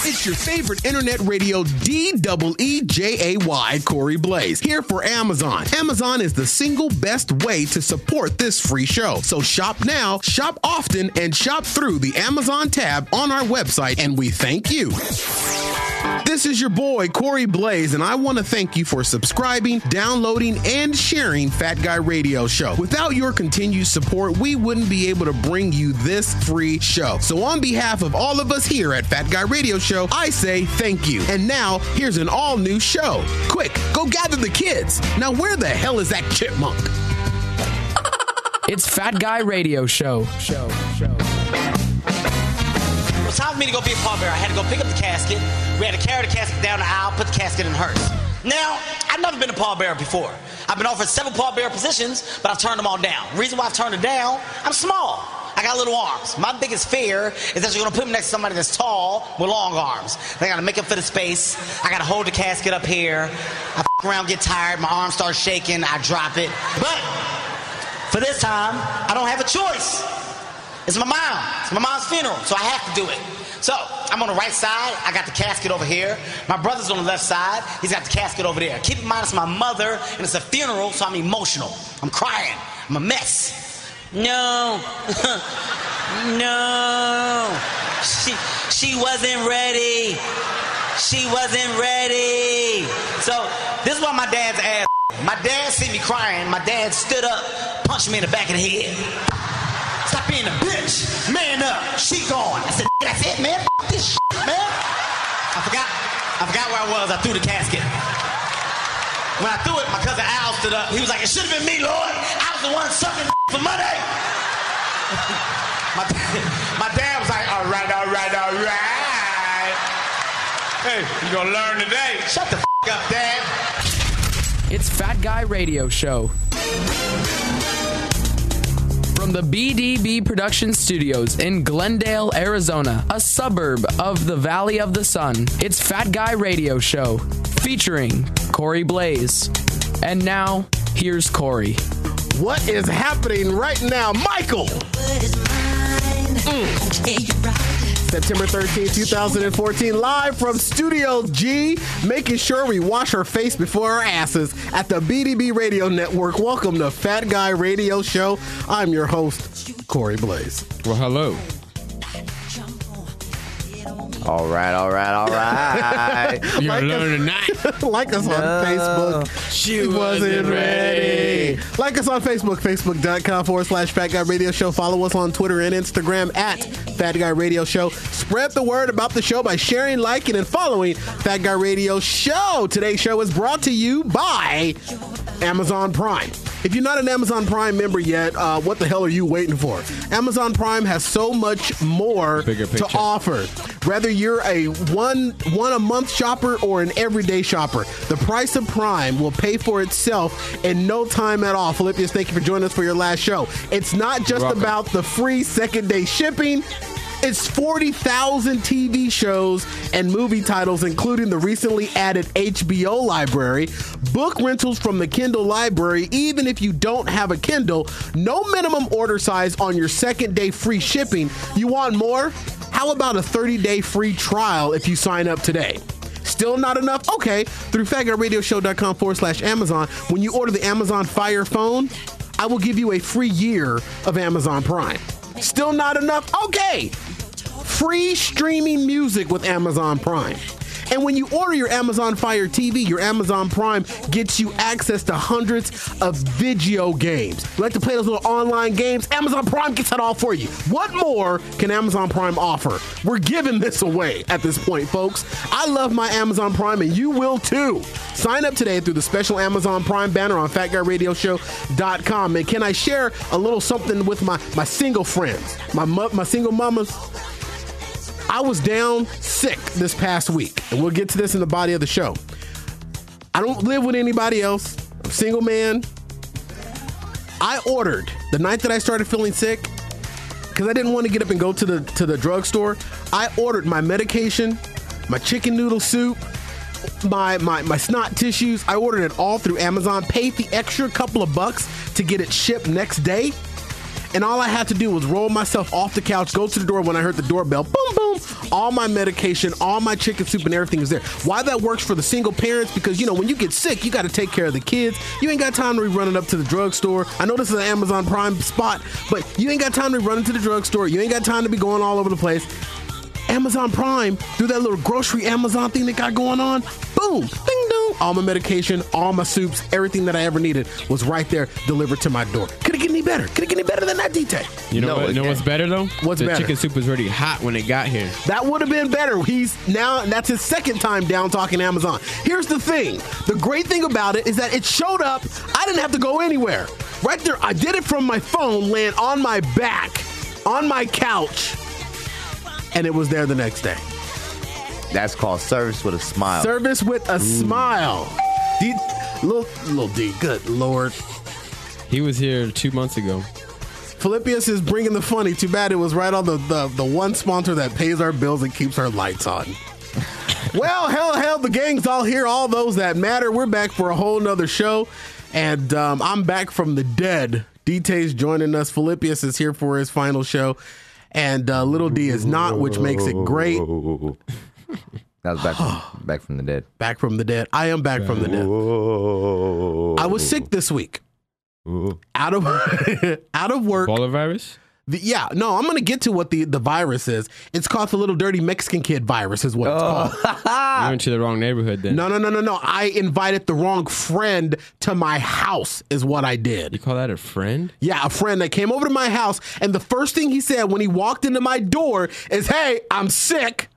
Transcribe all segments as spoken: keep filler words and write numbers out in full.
It's your favorite internet radio D E E J A Y, Corey Blaze, here for Amazon. Amazon is the single best way to support this free show. So shop now, shop often, and shop through the Amazon tab on our website, and we thank you. This is your boy, Corey Blaze, and I want to thank you for subscribing, downloading, and sharing Fat Guy Radio Show. Without your continued support, we wouldn't be able to bring you this free show. So on behalf of all of us here at Fat Guy Radio Show, I say thank you. And now, here's an all-new show. Quick, go gather the kids. Now, where the hell is that chipmunk? It's Fat Guy Radio Show. Show, show. It was time for me to go be a pallbearer. I had to go pick up the casket. We had to carry the casket down the aisle, put the casket in the hearse. Now, I've never been a pallbearer before. I've been offered several pallbearer positions, but I've turned them all down. The reason why I've turned it down, I'm small. I got little arms. My biggest fear is that you're going to put me next to somebody that's tall with long arms. They got to make up for the space. I got to hold the casket up here. I f*** around, get tired. My arm starts shaking. I drop it. But for this time, I don't have a choice. It's my mom. It's my mom's funeral, so I have to do it. So I'm on the right side. I got the casket over here. My brother's on the left side. He's got the casket over there. Keep in mind, it's my mother, and it's a funeral, so I'm emotional. I'm crying. I'm a mess. No. No. She, she wasn't ready. She wasn't ready. So this is why my dad's ass. My dad see me crying. My dad stood up, punched me in the back of the head. Stop being a bitch. Man up. She gone. I said, that's it, man. F this shit, man. I forgot. I forgot where I was. I threw the casket. When I threw it, my cousin Al stood up. He was like, it should have been me, Lord. I was the one sucking for money. my, my dad was like, all right, all right, all right. Hey, you gonna learn today. Shut the f*** up, Dad. It's Fat Guy Radio Show. From the B D B Production Studios in Glendale, Arizona, a suburb of the Valley of the Sun, it's Fat Guy Radio Show, featuring Corey Blaze. And now, here's Corey. What is happening right now, Michael? Mm. September thirteenth, twenty fourteen, live from Studio G, making sure we wash our face before our asses at the B D B Radio Network. Welcome to Fat Guy Radio Show. I'm your host, Corey Blaze. Well, hello. All right, all right, all right. You're like alone us, tonight. like us on No. Facebook. She wasn't ready. Like us on Facebook, facebook.com forward slash Fat Guy Radio Show. Follow us on Twitter and Instagram at Fat Guy Radio Show. Spread the word about the show by sharing, liking, and following Fat Guy Radio Show. Today's show is brought to you by Amazon Prime. If you're not an Amazon Prime member yet, uh, what the hell are you waiting for? Amazon Prime has so much more Bigger to picture. offer. Whether you're a one one a month shopper or an everyday shopper, the price of Prime will pay for itself in no time at all. Philippians, thank you for joining us for your last show. It's not just welcome. about the free second day shipping. It's forty thousand T V shows and movie titles, including the recently added H B O library, book rentals from the Kindle library. Even if you don't have a Kindle, no minimum order size on your second day free shipping. You want more? How about a thirty day free trial if you sign up today? Still not enough? Okay. Through fatguyradioshow.com forward slash Amazon, when you order the Amazon Fire phone, I will give you a free year of Amazon Prime. Still not enough? Okay. Free streaming music with Amazon Prime. And when you order your Amazon Fire T V, your Amazon Prime gets you access to hundreds of video games. You like to play those little online games? Amazon Prime gets that all for you. What more can Amazon Prime offer? We're giving this away at this point, folks. I love my Amazon Prime, and you will too. Sign up today through the special Amazon Prime banner on fat guy radio show dot com. And can I share a little something with my, my single friends, my, my single mamas? I was down sick this past week, and we'll get to this in the body of the show. I don't live with anybody else. I'm a single man. I ordered, the night that I started feeling sick, because I didn't want to get up and go to the to the drugstore, I ordered my medication, my chicken noodle soup, my, my, my snot tissues. I ordered it all through Amazon, paid the extra couple of bucks to get it shipped next day. and all I had to do was roll myself off the couch, go to the door when I heard the doorbell, boom, boom, all my medication, all my chicken soup and everything is there. Why that works for the single parents, because, you know, when you get sick, you got to take care of the kids. You ain't got time to be running up to the drugstore. I know this is an Amazon Prime spot, but you ain't got time to be running to the drugstore. You ain't got time to be going all over the place. Amazon Prime, through that little grocery Amazon thing they got going on, boom, ding dong, all my medication, all my soups, everything that I ever needed was right there delivered to my door. Could it get any better? Could it get any better than that, D-Tay? You know, No, what, it know what's can't. better, though? What's the better? chicken soup was already hot when it got here. That would have been better. He's now, that's his second time down talking Amazon. Here's the thing. The great thing about it is that it showed up. I didn't have to go anywhere. Right there, I did it from my phone, laying on my back, on my couch, and it was there the next day. That's called service with a smile. Service with a smile. D, little, little D, good Lord. He was here two months ago. Philippius is bringing the funny. Too bad it was right on the, the, the one sponsor that pays our bills and keeps our lights on. Well, hell, hell, the gang's all here, all those that matter. We're back for a whole nother show, and um, I'm back from the dead. D-Tay's joining us. Philippius is here for his final show, and uh, Little D is not, which makes it great. That was back from, back from the dead. Back from the dead. I am back from the dead. I was sick this week. Out of out of work. Ebola virus? The, yeah, no, I'm going to get to what the, the virus is. It's called the little dirty Mexican kid virus is what it's called. You went to the wrong neighborhood then. No, no, no, no, no. I invited the wrong friend to my house is what I You did. call that a friend? Yeah, a friend that came over to my house, and the first thing he said when he walked into my door is, hey, I'm sick.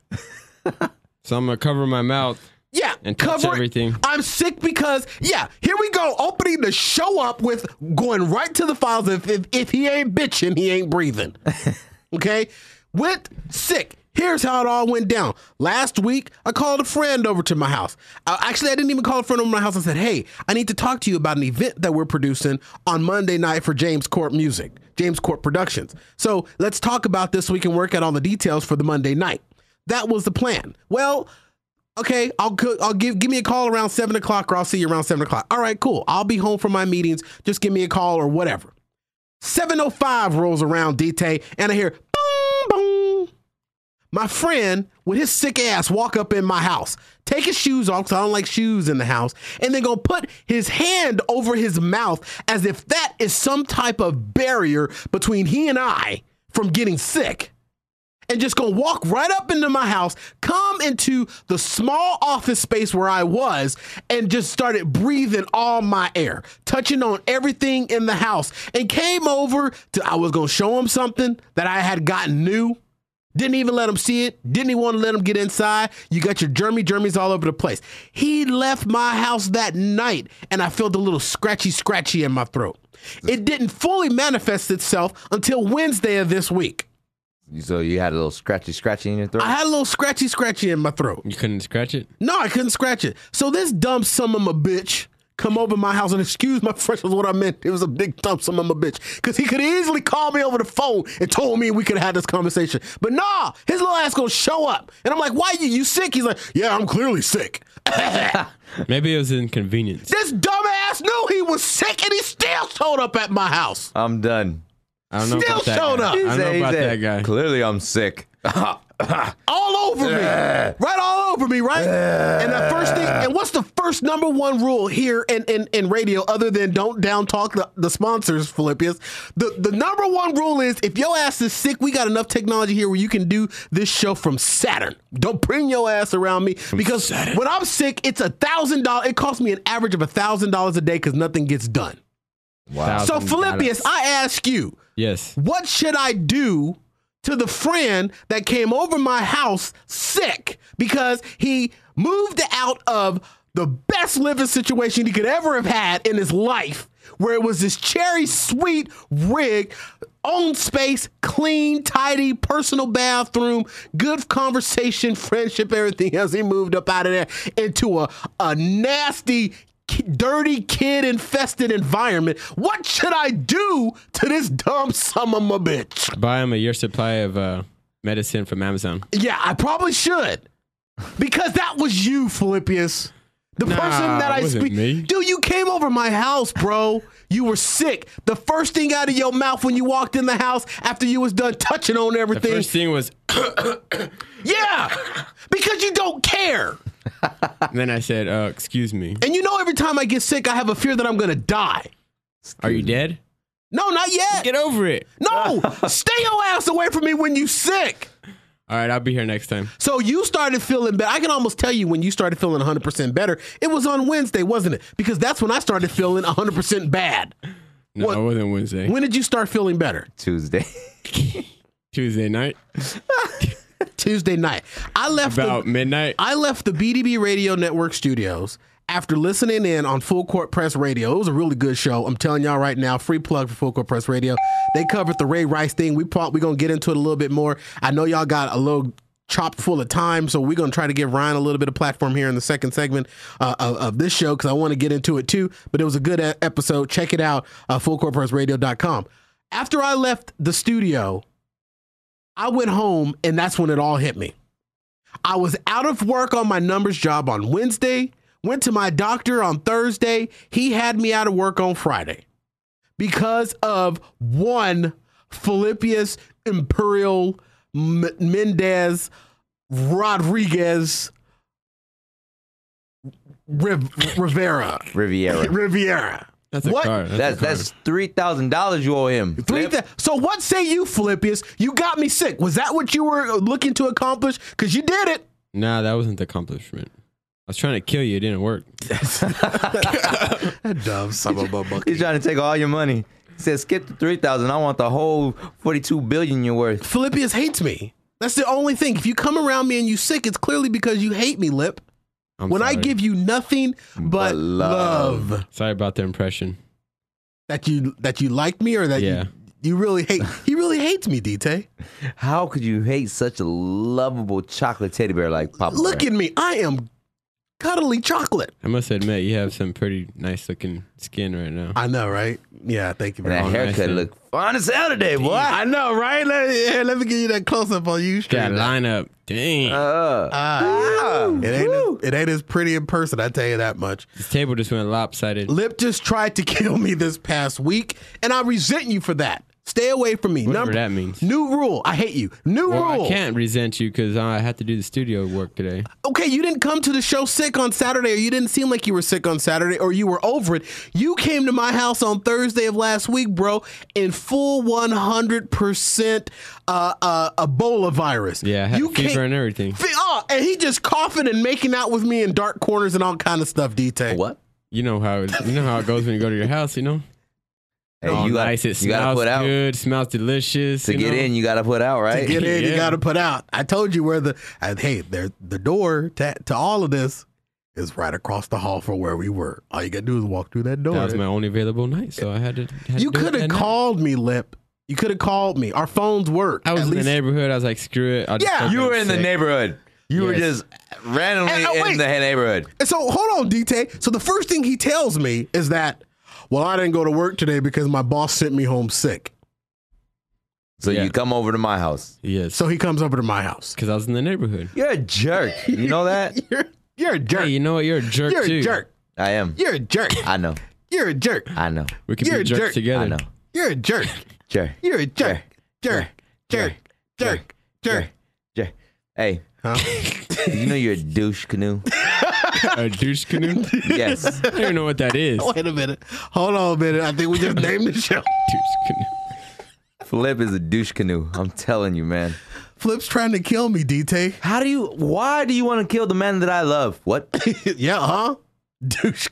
So I'm going to cover my mouth. Yeah, And touch cover- everything. I'm sick because, yeah, here we go, opening the show up with going right to the files. If if, if he ain't bitching, he ain't breathing. Okay? Went sick. Here's how it all went down. Last week, I called a friend over to my house. Uh, actually, I didn't even call a friend over to my house. I said, hey, I need to talk to you about an event that we're producing on Monday night for James Court Music, James Court Productions. So let's talk about this so we can work out all the details for the Monday night. That was the plan. Well, okay, I'll I'll give give me a call around seven o'clock, or I'll see you around seven o'clock. All right, cool. I'll be home from my meetings. Just give me a call or whatever. seven oh five rolls around, D-Tay, and I hear boom, boom. My friend with his sick ass walk up in my house, take his shoes off because I don't like shoes in the house, and then go put his hand over his mouth as if that is some type of barrier between he and I from getting sick. And just gonna walk right up into my house, come into the small office space where I was, and just started breathing all my air, touching on everything in the house, and came over to, I was gonna show him something that I had gotten new. Didn't even let him see it. Didn't even want to let him get inside. You got your germy germies all over the place. He left my house that night, and I felt a little scratchy scratchy in my throat. It didn't fully manifest itself until Wednesday of this week. So you had a little scratchy, scratchy in your throat? I had a little scratchy, scratchy in my throat. You couldn't scratch it? No, I couldn't scratch it. So this dumb son of a bitch come over my house, and excuse my French was what I meant. It was a big dumb son of a bitch. Because he could easily call me over the phone and told me we could have had this conversation. But nah, his little ass gonna show up. And I'm like, why you, you sick? He's like, yeah, I'm clearly sick. Maybe it was inconvenience. This dumbass knew he was sick, and he still showed up at my house. I'm done. I don't know Still about that showed guy. up. I don't He know said- he about said, that guy. Clearly I'm sick. All over me. Right all over me, right? And the first thing, and what's the first number one rule here in, in, in radio other than don't down talk the, the sponsors, Philippians? The the number one rule is if your ass is sick, we got enough technology here where you can do this show from Saturn. Don't bring your ass around me because Saturn. when I'm sick, it's a thousand dollars. It costs me an average of a thousand dollars a day because nothing gets done. Wow. So Thousand Philippians, dollars. I ask you, Yes. what should I do to the friend that came over my house sick because he moved out of the best living situation he could ever have had in his life, where it was this cherry sweet rig, own space, clean, tidy, personal bathroom, good conversation, friendship, everything else. He moved up out of there into a, a nasty, dirty, kid-infested environment. What should I do to this dumb son of a bitch? Buy him a year supply of uh, medicine from Amazon. Yeah, I probably should. Because that was you, Philippius. The Nah, person that I it wasn't speak, me. dude, you came over my house, bro. You were sick. The first thing out of your mouth when you walked in the house after you was done touching on The everything, first thing was, yeah, because you don't care. and then I said, uh, excuse me. And you know, every time I get sick, I have a fear that I'm gonna die. Are you dead? No, not yet. Get over it. No, stay your ass away from me when you sick. All right, I'll be here next time. So you started feeling better. I can almost tell you when you started feeling one hundred percent better. It was on Wednesday, wasn't it? Because that's when I started feeling one hundred percent bad. No, What? it wasn't Wednesday. When did you start feeling better? Tuesday. Tuesday night, Tuesday night. I left about the, midnight. I left the B D B Radio Network studios after listening in on Full Court Press Radio. It was a really good show. I'm telling y'all right now, free plug for Full Court Press Radio. They covered the Ray Rice thing. We probably, we're going to get into it a little bit more. I know y'all got a little chopped full of time, so we're going to try to give Ryan a little bit of platform here in the second segment uh, of, of this show because I want to get into it too. But it was a good e- episode. Check it out, uh, full court press radio dot com. After I left the studio, I went home, and that's when it all hit me. I was out of work on my numbers job on Wednesday, went to my doctor on Thursday. He had me out of work on Friday because of one Philippius Imperial M- Mendez Rodriguez Riv- Rivera. Riviera. Riviera. That's a What? car. That's, That's a car. that's three thousand dollars you owe him. Three Flip. th- so what say you, Philippius? You got me sick. Was that what you were looking to accomplish? Because you did it. Nah, that wasn't the accomplishment. I was trying to kill you. It didn't work. That dumb son of a bucket. He's trying to take all your money. He said, skip the three thousand. I want the whole forty-two billion you're worth. Philippius hates me. That's the only thing. If you come around me and you sick, it's clearly because you hate me, Lip. I'm when I sorry. give you nothing but, But love. love, Sorry about the impression. that you that you like me or that Yeah. you, you really hate. He really hates me, D T. How could you hate such a lovable chocolate teddy bear like Papa Look Bear? at me. I am cuddly chocolate. I must admit, you have some pretty nice looking skin right now. I know, right? Yeah, thank you And very that much. nice haircut then. look fine as hell today, boy. I know, right? Let, yeah, let me give you that close up on you. straight That up. lineup, dang. Uh, Ah, ah, it ain't woo. as, it ain't as pretty in person. I tell you that much. this table just went lopsided. Lip just tried to kill me this past week, and I resent you for that. Stay away from me. Whatever that means. New rule. I hate you. New Well, rule. I can't resent you because I had to do the studio work today. Okay, you didn't come to the show sick on Saturday, or you didn't seem like you were sick on Saturday, or you were over it. You came to my house on Thursday of last week, bro, in full one hundred percent uh, uh, Ebola virus. Yeah, I had you fever came- and everything. Fe- oh, and he just coughing and making out with me in dark corners and all kind of stuff, D-Tay. What? You know how it, you know how it goes when you go to your house. You know, Hey, all you got nice. It you gotta smells put out good. Smells delicious. to you get know? in. You gotta put out, right? To get in, you Yeah. got to put out. I told you where the, uh, hey, there, the door to, to all of this is right across the hall from where we were. All you got to do is walk through that door. That was my only available night, so I had to. Had You to do it could have that night. called me, Lip. You could have called me. Our phones work. I was At in least- the neighborhood. I was like, screw it. I'll just Yeah, go You get were in the sick. neighborhood. You were Yes. just randomly And, uh, in wait. the neighborhood. And so hold on, D T. So the first thing he tells me is that, well, I didn't go to work today because my boss sent me home sick. So Yeah. you come over to my house. Yes, So he comes over to my house. because I was in the neighborhood. You're a jerk. You know that? You're you're a jerk. Hey, you know what? You're a jerk You're too. a jerk. I am. You're a jerk. I know. You're a jerk. I know. We could You're be a jerks jerk. together. I know. You're a jerk. Jerk. You're a jerk. Jerk. Jerk. Jerk. Jerk. Jerk. Hey, Huh? you know you're a douche canoe? A douche canoe. Yes. I don't even know what that is. Wait a minute. Hold on a minute. I think we just named the show. Douche canoe. Flip is a douche canoe. I'm telling you, man. Flip's trying to kill me, D T. How do you, why do you want to kill the man that I love? What? Yeah, huh? Douche.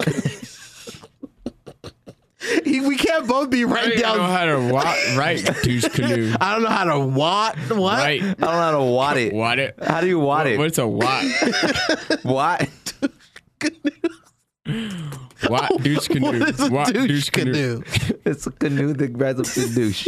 he, we can't both be I right don't even know down. how to wa- write douche canoe. I don't know how to what? What? Right. I don't know how to watt it. What it? How do you watt What- it? What's a wat? What? Wat douche canoe. What is a Wat douche canoe? It's a canoe that rides up to douche.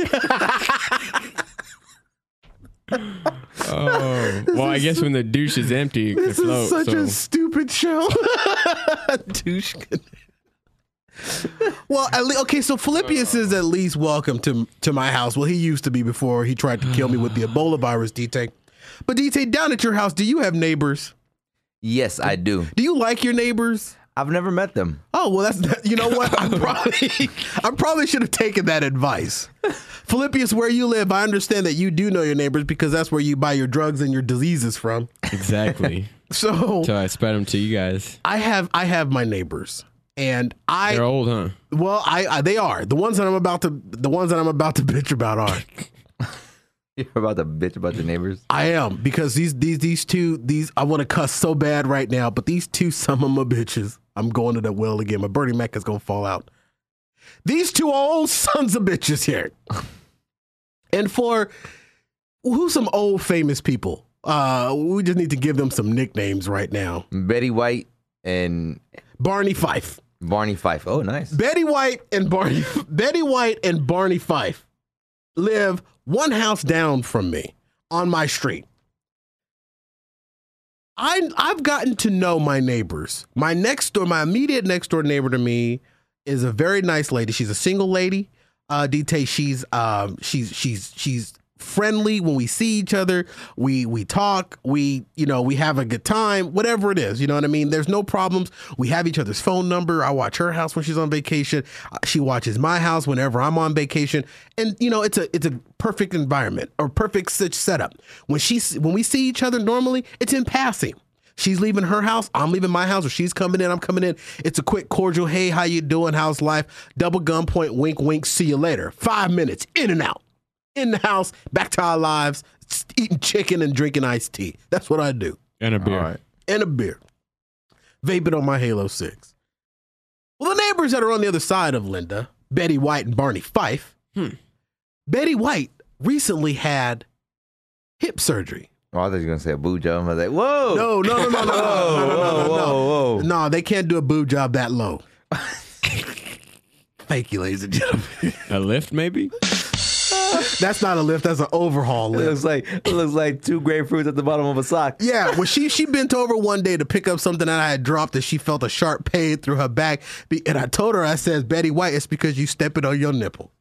Oh, well, I guess when the douche is empty, it can This float. is such so. a stupid show. Douche canoe. Well, at least, okay, so Philippius is at least welcome to to my house. Well, he used to be before he tried to kill me with the Ebola virus, D T. But D T, down at your house, do you have neighbors? Yes, I do. Do you like your neighbors? I've never met them. Oh, well, that's, you know what? I probably, I probably should have taken that advice. Philippius, where you live, I understand that you do know your neighbors because that's where you buy your drugs and your diseases from. Exactly. So, so I spread them to you guys. I have, I have my neighbors, and I. They're old, huh? Well, I, I they are the ones that I'm about to, the ones that I'm about to bitch about are. You're about to bitch about your neighbors? I am, because these these these two these I want to cuss so bad right now, but these two some of my bitches. I'm going to the well again. My Bernie Mac is gonna fall out. These two old sons of bitches here. And for who's some old famous people? Uh, we just need to give them some nicknames right now. Betty White and Barney Fife. Barney Fife. Oh, nice. Betty White and Barney Betty White and Barney Fife live one house down from me on my street. I, I've gotten to know my neighbors. My next door, my immediate next door neighbor to me is a very nice lady. She's a single lady. Uh, D T, she's um, she's she's she's friendly when we see each other. We we talk. We you know we have a good time. Whatever it is, you know what I mean. There's no problems. We have each other's phone number. I watch her house when she's on vacation. She watches my house whenever I'm on vacation. And you know it's a it's a perfect environment or perfect such setup. When she when we see each other normally, it's in passing. She's leaving her house, I'm leaving my house, or she's coming in, I'm coming in. It's a quick, cordial, hey, how you doing? How's life? Double gunpoint, wink, wink, see you later. Five minutes, in and out. In the house, back to our lives, eating chicken and drinking iced tea. That's what I do. And a beer. All right. And a beer. Vaping on my Halo six. Well, the neighbors that are on the other side of Linda, Betty White and Barney Fife, hmm. Betty White recently had hip surgery. Oh, I thought you were going to say a boob job. I was like, whoa. No, no, no, no, no, no, no, no, no, no, whoa, whoa, whoa. No, they can't do a boob job that low. Thank you, ladies and gentlemen. A lift, maybe? That's not a lift. That's an overhaul lift. It looks like it looks like two grapefruits at the bottom of a sock. Yeah, well, she she bent over one day to pick up something that I had dropped, and she felt a sharp pain through her back. And I told her, I said, Betty White, it's because you stepping on your nipple.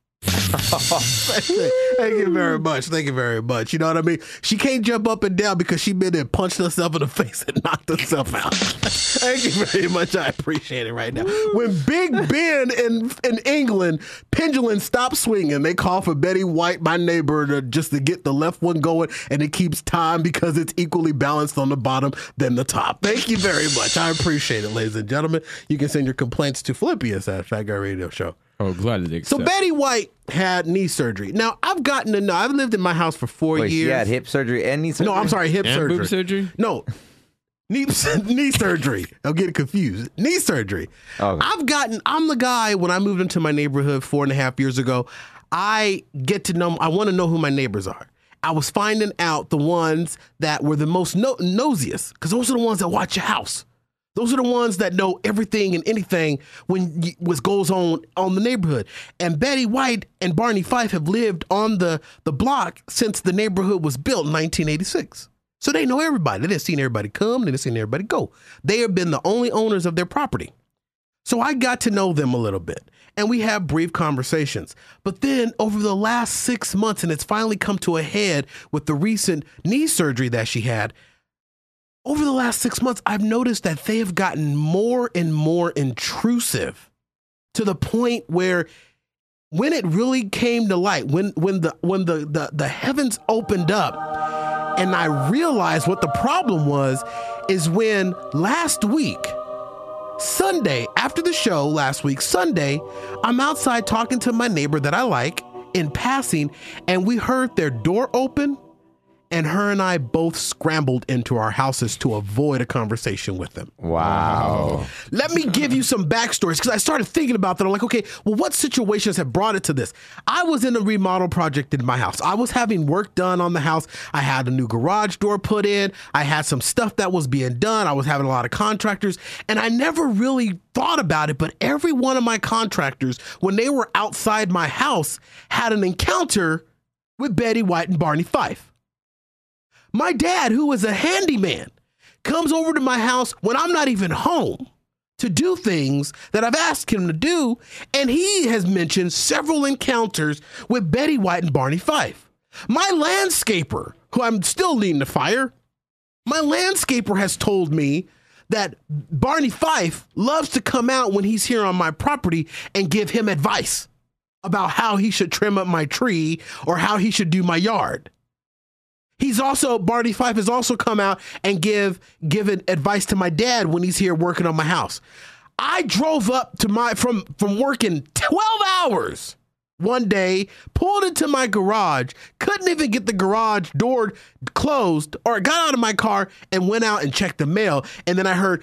Thank you very much. Thank you very much. You know what I mean? She can't jump up and down because she been there, punched herself in the face and knocked herself out. Thank you very much. I appreciate it right now. When Big Ben in in England, pendulum stops swinging, they call for Betty White, my neighbor, to just to get the left one going, and it keeps time because it's equally balanced on the bottom than the top. Thank you very much. I appreciate it, ladies and gentlemen. You can send your complaints to Philippians at Fat Guy Radio Show. Oh, glad to accept. So Betty White had knee surgery. Now, I've gotten to know, I've lived in my house for four Wait, years. she had hip surgery and knee surgery? No, I'm sorry, hip and surgery. boob surgery? No, knee, knee surgery. I'm getting confused. Knee surgery. Okay. I've gotten, I'm the guy, when I moved into my neighborhood four and a half years ago, I get to know, I want to know who my neighbors are. I was finding out the ones that were the most no- nosiest, because those are the ones that watch your house. Those are the ones that know everything and anything when you, what goes on on the neighborhood. And Betty White and Barney Fife have lived on the, the block since the neighborhood was built in nineteen eighty-six. So they know everybody. They've seen everybody come. They've seen everybody go. They have been the only owners of their property. So I got to know them a little bit. And we have brief conversations. But then over the last six months, and it's finally come to a head with the recent knee surgery that she had, over the last six months, I've noticed that they have gotten more and more intrusive to the point where when it really came to light, when when the when the, the, the heavens opened up and I realized what the problem was, is when last week, Sunday, after the show last week, Sunday, I'm outside talking to my neighbor that I like in passing, and we heard their door open. And her and I both scrambled into our houses to avoid a conversation with them. Wow. Let me give you some backstories, because I started thinking about that. I'm like, okay, well, what situations have brought it to this? I was in a remodel project in my house. I was having work done on the house. I had a new garage door put in. I had some stuff that was being done. I was having a lot of contractors, and I never really thought about it, but every one of my contractors, when they were outside my house, had an encounter with Betty White and Barney Fife. My dad, who is a handyman, comes over to my house when I'm not even home to do things that I've asked him to do, and he has mentioned several encounters with Betty White and Barney Fife. My landscaper, who I'm still needing to fire, my landscaper has told me that Barney Fife loves to come out when he's here on my property and give him advice about how he should trim up my tree or how he should do my yard. He's also, Barney Fife has also come out and give given advice to my dad when he's here working on my house. I drove up to my, from, from working twelve hours one day, pulled into my garage, couldn't even get the garage door closed, or got out of my car and went out and checked the mail. And then I heard,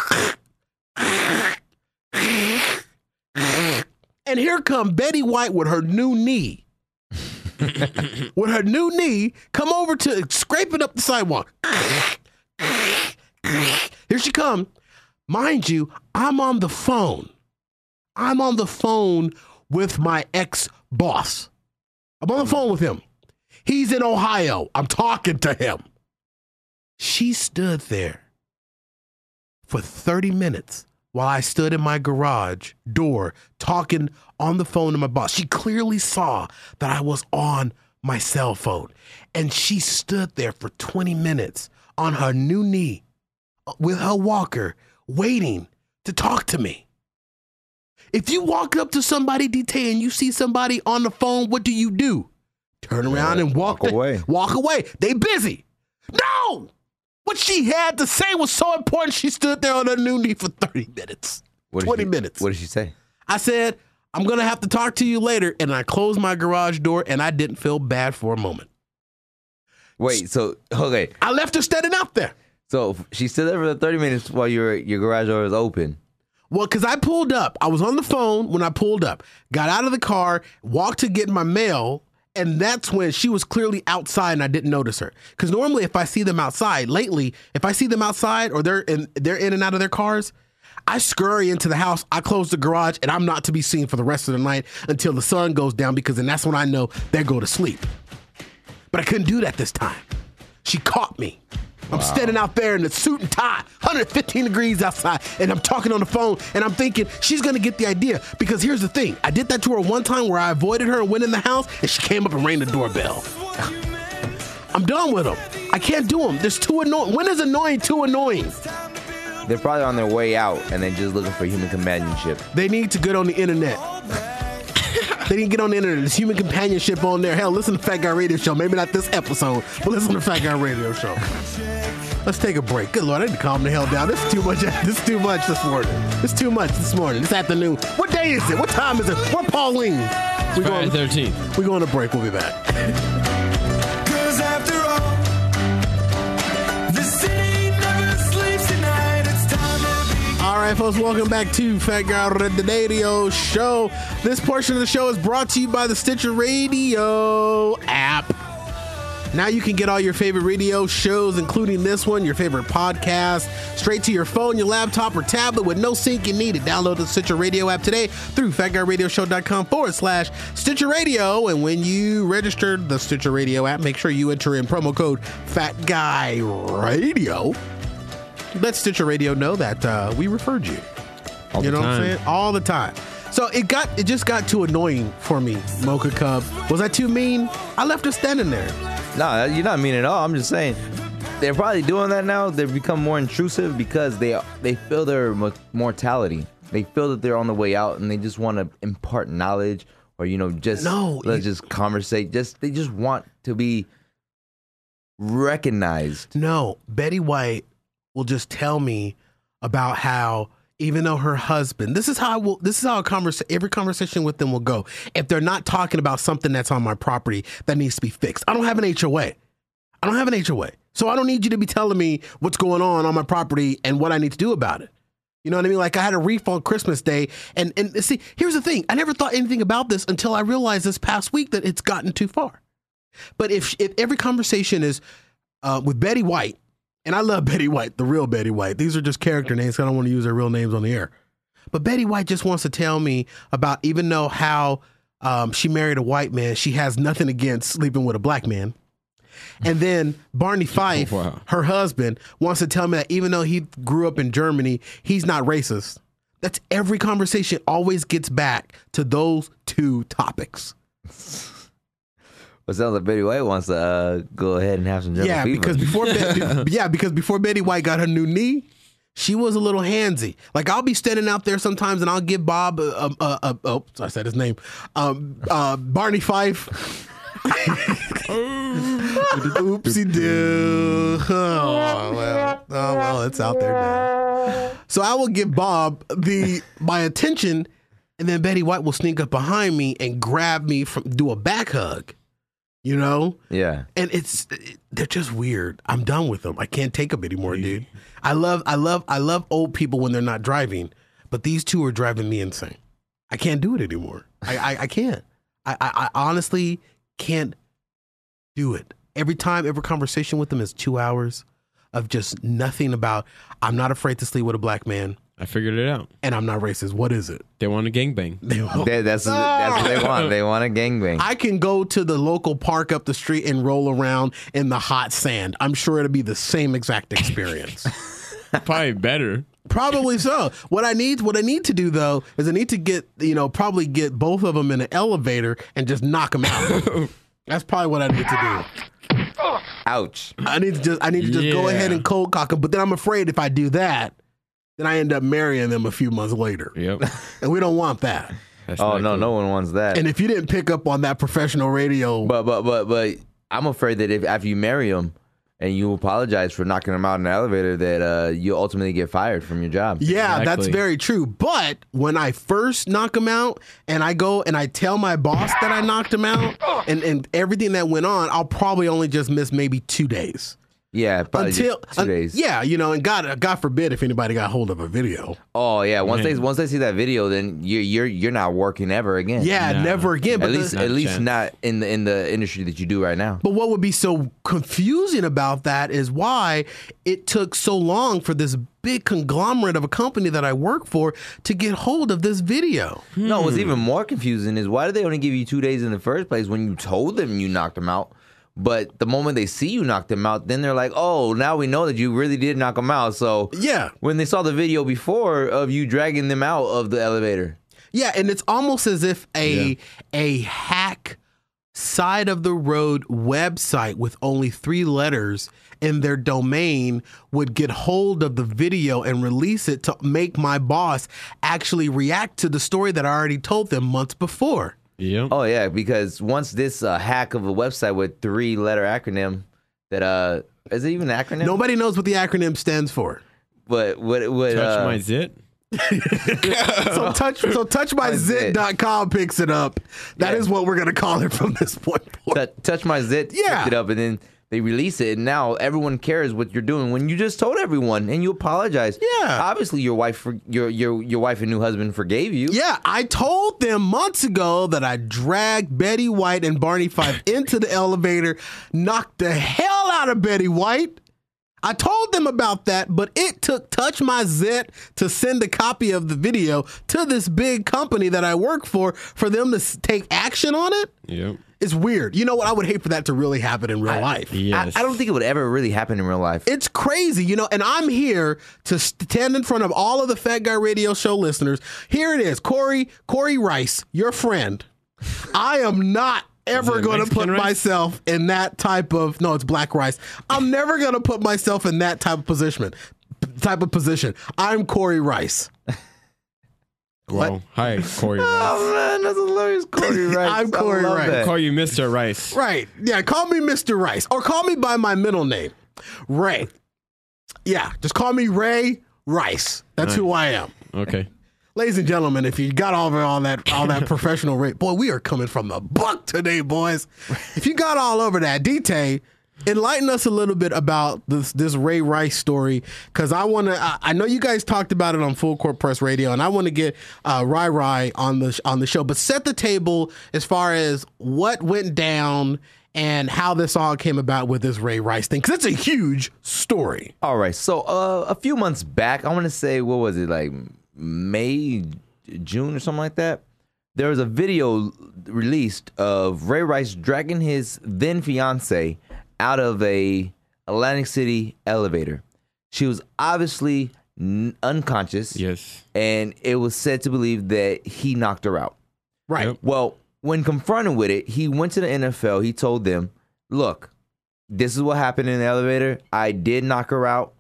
and here come Betty White with her new knee. With her new knee, come over to scraping up the sidewalk. Here she come. Mind you, I'm on the phone. I'm on the phone with my ex-boss. I'm on the phone with him. He's in Ohio. I'm talking to him. She stood there for thirty minutes while I stood in my garage door talking on the phone to my boss. She clearly saw that I was on my cell phone. And she stood there for twenty minutes on her new knee with her walker waiting to talk to me. If you walk up to somebody, D T, and you see somebody on the phone, what do you do? Turn around yeah, and walk, walk the, away. Walk away. They busy. No! What she had to say was so important, she stood there on her new knee for thirty minutes. What twenty she, minutes. What did she say? I said, I'm going to have to talk to you later. And I closed my garage door, and I didn't feel bad for a moment. Wait, so, okay. I left her standing out there. So she stood there for the thirty minutes while your your garage door was open. Well, because I pulled up. I was on the phone when I pulled up, got out of the car, walked to get my mail, and that's when she was clearly outside and I didn't notice her. Because normally if I see them outside, lately, if I see them outside or they're in, they're in and out of their cars, I scurry into the house, I close the garage, and I'm not to be seen for the rest of the night until the sun goes down, because then that's when I know they go to sleep. But I couldn't do that this time. She caught me. I'm wow. standing out there in the suit and tie, one hundred fifteen degrees outside, and I'm talking on the phone, and I'm thinking she's going to get the idea. Because here's the thing. I did that to her one time where I avoided her and went in the house, and she came up and rang the doorbell. I'm done with them. I can't do them. There's too annoying. When is annoying too annoying? They're probably on their way out, and they're just looking for human companionship. They need to get on the internet. They didn't get on the internet. There's human companionship on there. Hell, listen to Fat Guy Radio Show. Maybe not this episode, but listen to Fat Guy Radio Show. Let's take a break. Good Lord, I need to calm the hell down. This is too much. This is too much this morning. This is too much this morning. This afternoon. What day is it? What time is it? Where Pauline? We're Friday the thirteenth. We're going to break. We'll be back. Because after all, the city never sleeps tonight. It's time to be. All right, folks, welcome back to Fat Guy Radio Show. This portion of the show is brought to you by the Stitcher Radio app. Now you can get all your favorite radio shows, including this one, your favorite podcast, straight to your phone, your laptop, or tablet with no syncing needed. Download the Stitcher Radio app today through fatguyradioshow.com forward slash Stitcher Radio. And when you register the Stitcher Radio app, make sure you enter in promo code Fat Guy Radio. Let Stitcher Radio know that uh, we referred you. All you the know time. what I'm saying? All the time. So it got it just got too annoying for me, Mocha Cub. Was I too mean? I left her standing there. No, you're not mean at all. I'm just saying they're probably doing that now. They've become more intrusive because they they feel their mortality. They feel that they're on the way out, and they just want to impart knowledge, or you know, just no, let's just conversate. Just they just want to be recognized. No, Betty White will just tell me about how, even though her husband, this is how I will, this is how a conversa- every conversation with them will go. If they're not talking about something that's on my property that needs to be fixed, I don't have an H O A. I don't have an H O A. So I don't need you to be telling me what's going on on my property and what I need to do about it. You know what I mean? Like I had a reef on Christmas Day. And, and see, here's the thing. I never thought anything about this until I realized this past week that it's gotten too far. But if, if every conversation is uh, with Betty White, and I love Betty White, the real Betty White. These are just character names. So I don't want to use their real names on the air. But Betty White just wants to tell me about, even though how um, she married a white man, she has nothing against sleeping with a black man. And then Barney Fife, wow. her husband, wants to tell me that even though he grew up in Germany, he's not racist. That's every conversation always gets back to those two topics. It sounds like Betty White wants to uh, go ahead and have some German yeah, fever. because before Be- yeah, because before Betty White got her new knee, she was a little handsy. Like I'll be standing out there sometimes, and I'll give Bob a, a, a, a oh, I said his name, um, uh, Barney Fife. Oopsie doo. Oh well, oh well, it's out there now. So I will give Bob the my attention, and then Betty White will sneak up behind me and grab me from do a back hug. You know? Yeah. And it's they're just weird. I'm done with them. I can't take them anymore, dude. I love I love I love old people when they're not driving, but these two are driving me insane. I can't do it anymore. I I, I can't. I, I I honestly can't do it. Every time, every conversation with them is two hours of just nothing about. I'm not afraid to sleep with a black man, I figured it out. and I'm not racist. What is it? They want a gangbang. They won't- They, that's that's what they want. They want a gangbang. I can go to the local park up the street and roll around in the hot sand. I'm sure it'll be the same exact experience. Probably better. Probably so. What I need, what I need to do though, is I need to get, you know, probably get both of them in an elevator and just knock them out. That's probably what I need to do. Ouch. I need to just, I need to just go Yeah. ahead and cold cock them. But then I'm afraid if I do that, then I end up marrying them a few months later, Yep. and we don't want that. That's Oh not no, cool. no one wants that. And if you didn't pick up on that professional radio, But but but but I'm afraid that if after you marry him and you apologize for knocking him out in the elevator, that uh, you ultimately get fired from your job. yeah, that's Exactly. very true. But when I first knock them out and I go and I tell my boss that I knocked him out and, and everything that went on, I'll probably only just miss maybe two days. Yeah, probably Until just two un- days. yeah, you know, and God, God forbid if anybody got hold of a video. Oh yeah. Once Man. they once they see that video, then you're you're you're not working ever again. Yeah, Nah. never again. But At the- least Not at a least chance. not in the in the industry that you do right now. But what would be so confusing about that is why it took so long for this big conglomerate of a company that I work for to get hold of this video. No, what's even more confusing is why did they only give you two days in the first place when you told them you knocked them out? But the moment they see you knock them out, then they're like, oh, now we know that you really did knock them out. So Yeah. when they saw the video before of you dragging them out of the elevator. Yeah, and it's almost as if a a hack side of the road website with only three letters in their domain would get hold of the video and release it to make my boss actually react to the story that I already told them months before. Yep. Oh, yeah, because once this uh, hack of a website with three letter acronym that, uh, is it even an acronym? Nobody knows what the acronym stands for. But what, what, Touch uh, my zit. So touch so touch my zit dot com picks it up. That Yeah. is what we're gonna call it from this point forward. Touch, touch my zit, Yeah. picked it up, and then they release it, and now everyone cares what you're doing when you just told everyone and you apologize. Yeah. obviously your wife, for, your your your wife and new husband forgave you. Yeah, I told them months ago that I dragged Betty White and Barney Fife into the elevator, knocked the hell out of Betty White. I told them about that, but it took Touch My Zit to send a copy of the video to this big company that I work for for them to s- take action on it. Yep. It's weird. You know what? I would hate for that to really happen in real life. Yes. I, I don't think it would ever really happen in real life. It's crazy, you know, and I'm here to stand in front of all of the Fat Guy Radio Show listeners. Here it is, Corey, Corey Rice, your friend. I am not ever it going to Mexican put rice? myself in that type of, no, it's black rice. I'm never going to put myself in that type of position. Type of position. I'm Corey Rice. Well, hi, Corey Rice. Oh man, that's hilarious, Corey Rice. I'm I Corey love Rice. that. Call you Mister Rice. Right. Yeah, call me Mister Rice or call me by my middle name, Ray. Yeah, just call me Ray Rice. That's who I am. Okay. Ladies and gentlemen, if you got all of all that all that professional rate, boy, we are coming from the buck today, boys. If you got all over that, D-Tay, enlighten us a little bit about this this Ray Rice story, because I want to. I, I know you guys talked about it on Full Court Press Radio, and I want to get uh, Rai Rai on the on the show. But set the table as far as what went down and how this all came about with this Ray Rice thing, because it's a huge story. All right, so uh, a few months back, I want to say, what was it, like May, June, or something like that? There was a video released of Ray Rice dragging his then fiance out of a Atlantic City elevator. She was obviously n- unconscious, Yes. and it was said to believe that he knocked her out. Right. Yep. Well, when confronted with it, he went to the N F L. He told them, look, this is what happened in the elevator. I did knock her out.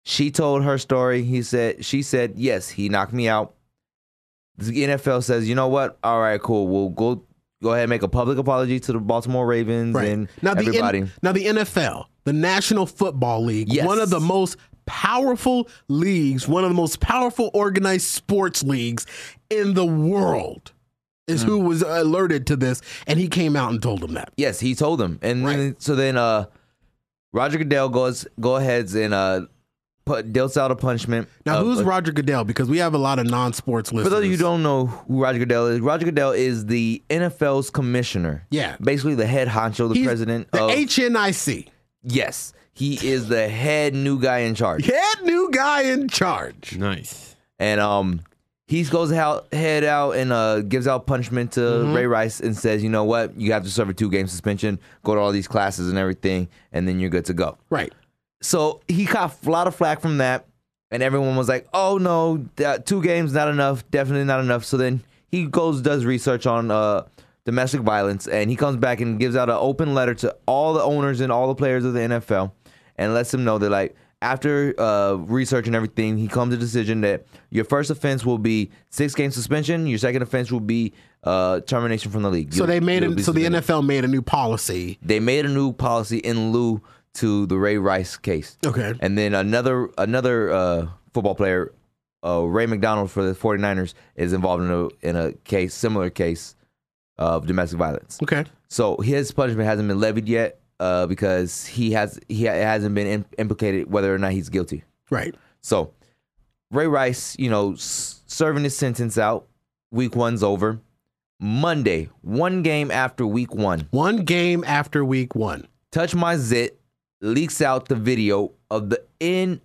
She told her story. He said, she said, yes, he knocked me out. The N F L says, you know what? All right, cool. We'll go go ahead and make a public apology to the Baltimore Ravens Right. and Now the everybody. N- now the N F L, the National Football League, Yes. one of the most powerful leagues, one of the most powerful organized sports leagues in the world, is who was alerted to this, and he came out and told them that. Yes, he told them. And Right. then, so then uh, Roger Goodell goes go ahead and uh, put, deals out a punishment. Now, of- who's of- Roger Goodell? Because we have a lot of non-sports listeners. For those of you who don't know who Roger Goodell is, Roger Goodell is the N F L's commissioner. Yeah. Basically the head honcho, the He's president the of H N I C. Yes. He is the head new guy in charge. Head new guy in charge. Nice. And um he goes out head out and uh gives out punishment to Mm-hmm. Ray Rice and says, you know what, you have to serve a two game suspension, go to all these classes and everything, and then you're good to go. Right. So he caught a lot of flack from that, and everyone was like, oh no, that two games not enough, definitely not enough. So then he goes, does research on uh domestic violence, and he comes back and gives out an open letter to all the owners and all the players of the N F L and lets them know that, like, after uh, research and everything, he comes to the decision that your first offense will be six game suspension, your second offense will be uh, termination from the league. So You'll- they made you'll it. be So the suspended. N F L made a new policy. They made a new policy in lieu to the Ray Rice case. Okay. And then another another uh, football player, uh, Ray McDonald for the 49ers, is involved in a in a case similar case of domestic violence. Okay. So his punishment hasn't been levied yet uh, because he has he ha- hasn't been in- implicated whether or not he's guilty. Right. So Ray Rice, you know, s- serving his sentence out. Week one's over. Monday, one game after week one, One game after week one. Touch My Zit leaks out the video of the in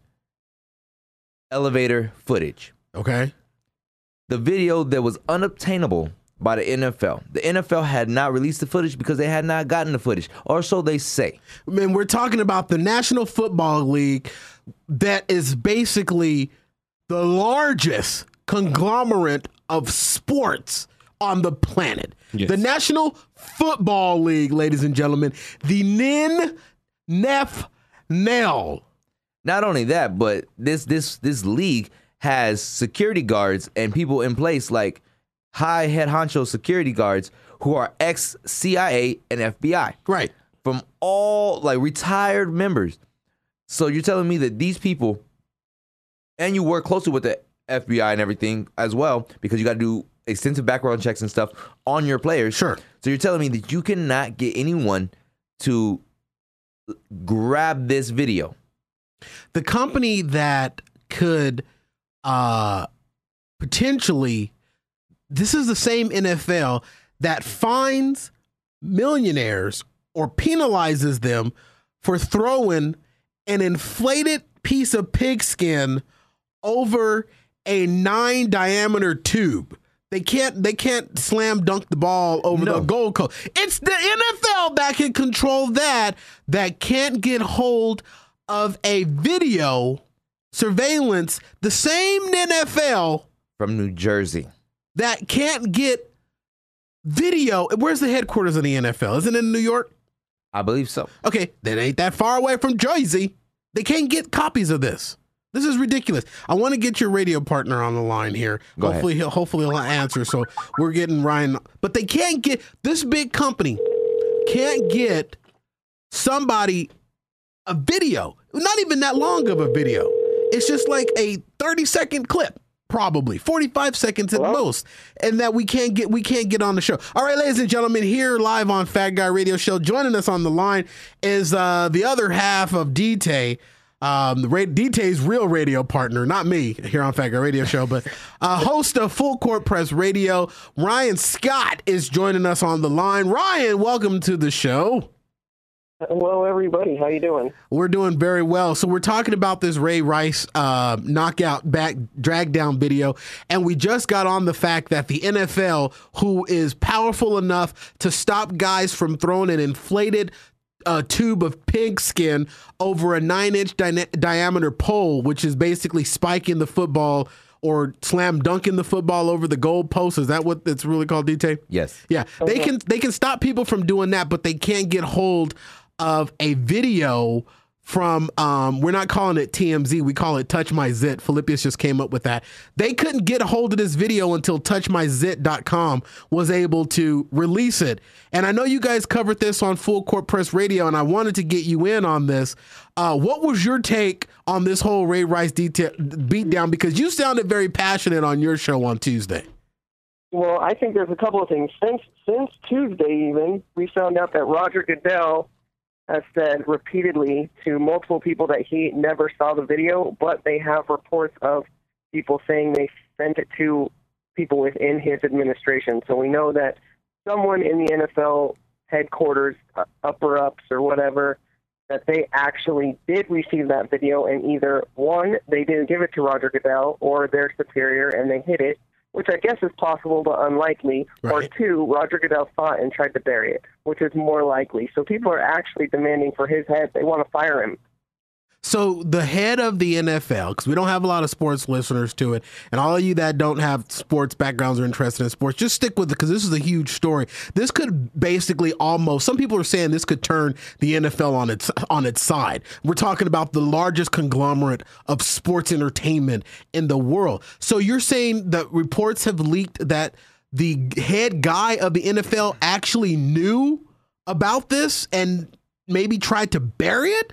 elevator footage. Okay. The video that was unobtainable by the N F L. The N F L had not released the footage because they had not gotten the footage, or so they say. I mean, we're talking about the National Football League that is basically the largest conglomerate of sports on the planet. Yes. The National Football League, ladies and gentlemen, the N F L. Not only that, but this this this league has security guards and people in place, like high head honcho security guards who are ex C I A and F B I. Right. From all like retired members. So you're telling me that these people, and you work closely with the F B I and everything as well, because you got to do extensive background checks and stuff on your players. Sure. So you're telling me that you cannot get anyone to grab this video. The company that could uh, potentially, this is the same N F L that fines millionaires or penalizes them for throwing an inflated piece of pigskin over a nine diameter tube. They can't they can't slam dunk the ball over No. the goal post. It's the N F L that can control that, that can't get hold of a video surveillance. The same N F L From New Jersey. that can't get video. Where's the headquarters of the N F L? Isn't it in New York? I believe so. Okay, that ain't that far away from Jersey. They can't get copies of this. This is ridiculous. I want to get your radio partner on the line here. Go hopefully, he'll hopefully he'll answer. So we're getting Ryan, but they can't get this big company can't get somebody a video. Not even that long of a video. It's just like a thirty second clip, probably forty-five seconds at most, and that we can't get we can't get on the show. All right, ladies and gentlemen, here live on Fat Guy Radio Show, joining us on the line is uh, the other half of D-Tay. Um, the ra- D-Tay's real radio partner, not me here on Fat Guy Radio Show, but uh, host of Full Court Press Radio, Ryan Scott is joining us on the line. Ryan, welcome to the show. Hello, everybody. How you doing? We're doing very well. So we're talking about this Ray Rice uh, knockout back drag down video, and we just got on the fact that the N F L, who is powerful enough to stop guys from throwing an inflated uh, tube of pig skin over a nine-inch di- diameter pole, which is basically spiking the football or slam dunking the football over the goal post. Is that what it's really called, D-Tay? Yes. Yeah, they can they can stop people from doing that, but they can't get hold of a video from, um, we're not calling it T M Z, we call it Touch My Zit. Philippius just came up with that. They couldn't get a hold of this video until touch my zit dot com was able to release it. And I know you guys covered this on Full Court Press Radio, and I wanted to get you in on this. Uh, what was your take on this whole Ray Rice detail, beatdown? Because you sounded very passionate on your show on Tuesday. Well, I think there's a couple of things. Since since Tuesday even, we found out that Roger Goodell has said repeatedly to multiple people that he never saw the video, but they have reports of people saying they sent it to people within his administration. So we know that someone in the N F L headquarters, uh, upper ups or whatever, that they actually did receive that video, and either, one, they didn't give it to Roger Goodell, or their superior and they hid it, which I guess is possible but unlikely, right. Or two, Roger Goodell saw it and tried to bury it, which is more likely. So people are actually demanding for his head. They want to fire him. So the head of the N F L, because we don't have a lot of sports listeners to it, and all of you that don't have sports backgrounds or interested in sports, just stick with it because this is a huge story. This could basically almost, some people are saying this could turn the N F L on its on its side. We're talking about the largest conglomerate of sports entertainment in the world. So you're saying that reports have leaked that the head guy of the N F L actually knew about this and maybe tried to bury it?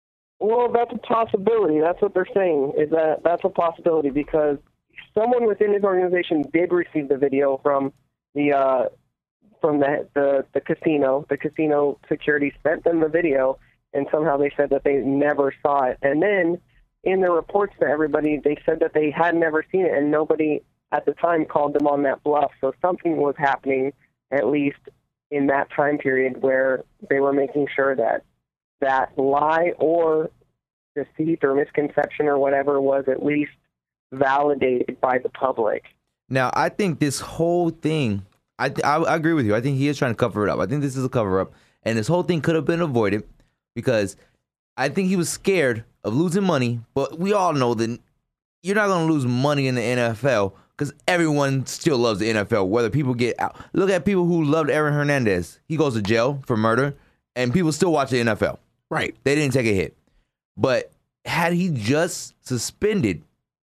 Well, that's a possibility. That's what they're saying, is that that's a possibility because someone within his organization did receive the video from the uh, from the, the the casino. The casino security sent them the video, and somehow they said that they never saw it. And then in the reports to everybody, they said that they had never seen it, and nobody at the time called them on that bluff. So something was happening, at least in that time period, where they were making sure that that lie or deceit or misconception or whatever was at least validated by the public. Now, I think this whole thing, I, th- I I agree with you. I think he is trying to cover it up. I think this is a cover up, and this whole thing could have been avoided because I think he was scared of losing money. But we all know that you're not going to lose money in the N F L because everyone still loves the N F L, whether people get out. Look at people who loved Aaron Hernandez. He goes to jail for murder, and people still watch the N F L. Right. They didn't take a hit. But had he just suspended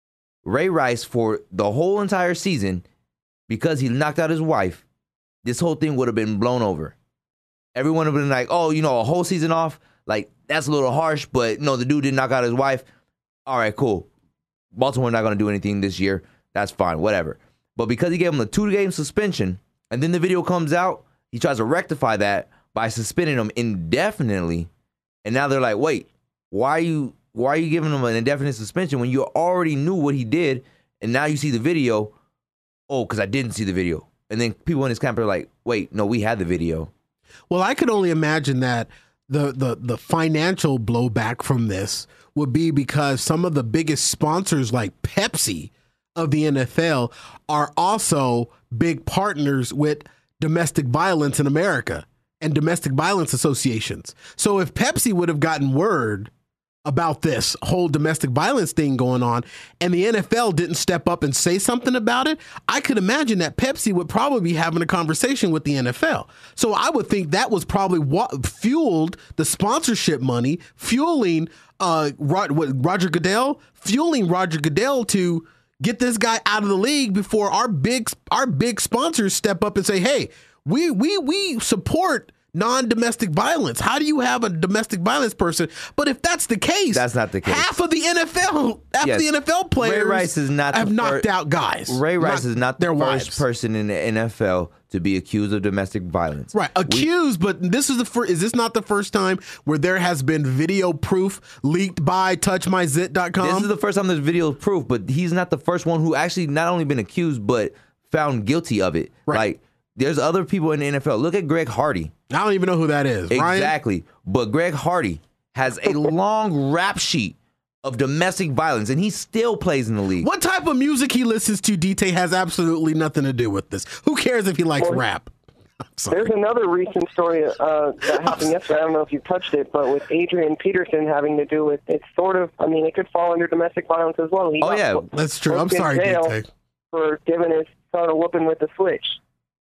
Ray Rice for the whole entire season because he knocked out his wife, this whole thing would have been blown over. Everyone would have been like, oh, you know, a whole season off? Like, that's a little harsh, but no, the dude didn't knock out his wife. All right, cool. Baltimore not going to do anything this year. That's fine, whatever. But because he gave him a two-game suspension, and then the video comes out, he tries to rectify that by suspending him indefinitely. And now they're like, wait, why are you why are you giving him an indefinite suspension when you already knew what he did, and now you see the video? Oh, because I didn't see the video. And then people in his camp are like, wait, no, we had the video. Well, I could only imagine that the the the financial blowback from this would be because some of the biggest sponsors like Pepsi of the N F L are also big partners with domestic violence in America and domestic violence associations. So if Pepsi would have gotten word about this whole domestic violence thing going on and the N F L didn't step up and say something about it, I could imagine that Pepsi would probably be having a conversation with the N F L. So I would think that was probably what fueled the sponsorship money, fueling uh, Roger Goodell, fueling Roger Goodell to get this guy out of the league before our big our big sponsors step up and say, hey, we we we support non-domestic violence. How do you have a domestic violence person? But if that's the case, that's not the case. Half of the N F L, half yes. of the N F L players Ray Rice is not have the knocked fir- out guys. Ray Rice not is not their the first wives. person in the N F L to be accused of domestic violence. Right, accused, we, but this is the first. Is this not the first time where there has been video proof leaked by touch my zit dot com? This is the first time there's video proof, but he's not the first one who actually not only been accused but found guilty of it. Right. Like there's other people in the N F L. Look at Greg Hardy. I don't even know who that is. Exactly. Ryan? But Greg Hardy has a long rap sheet of domestic violence, and he still plays in the league. What type of music he listens to, D T, has absolutely nothing to do with this. Who cares if he likes well, rap? I'm sorry. There's another recent story uh, that happened yesterday. I don't know if you touched it, but with Adrian Peterson having to do with, it's sort of, I mean, it could fall under domestic violence as well. He oh, yeah. That's true. I'm sorry, D T. For giving his son a whooping with the switch.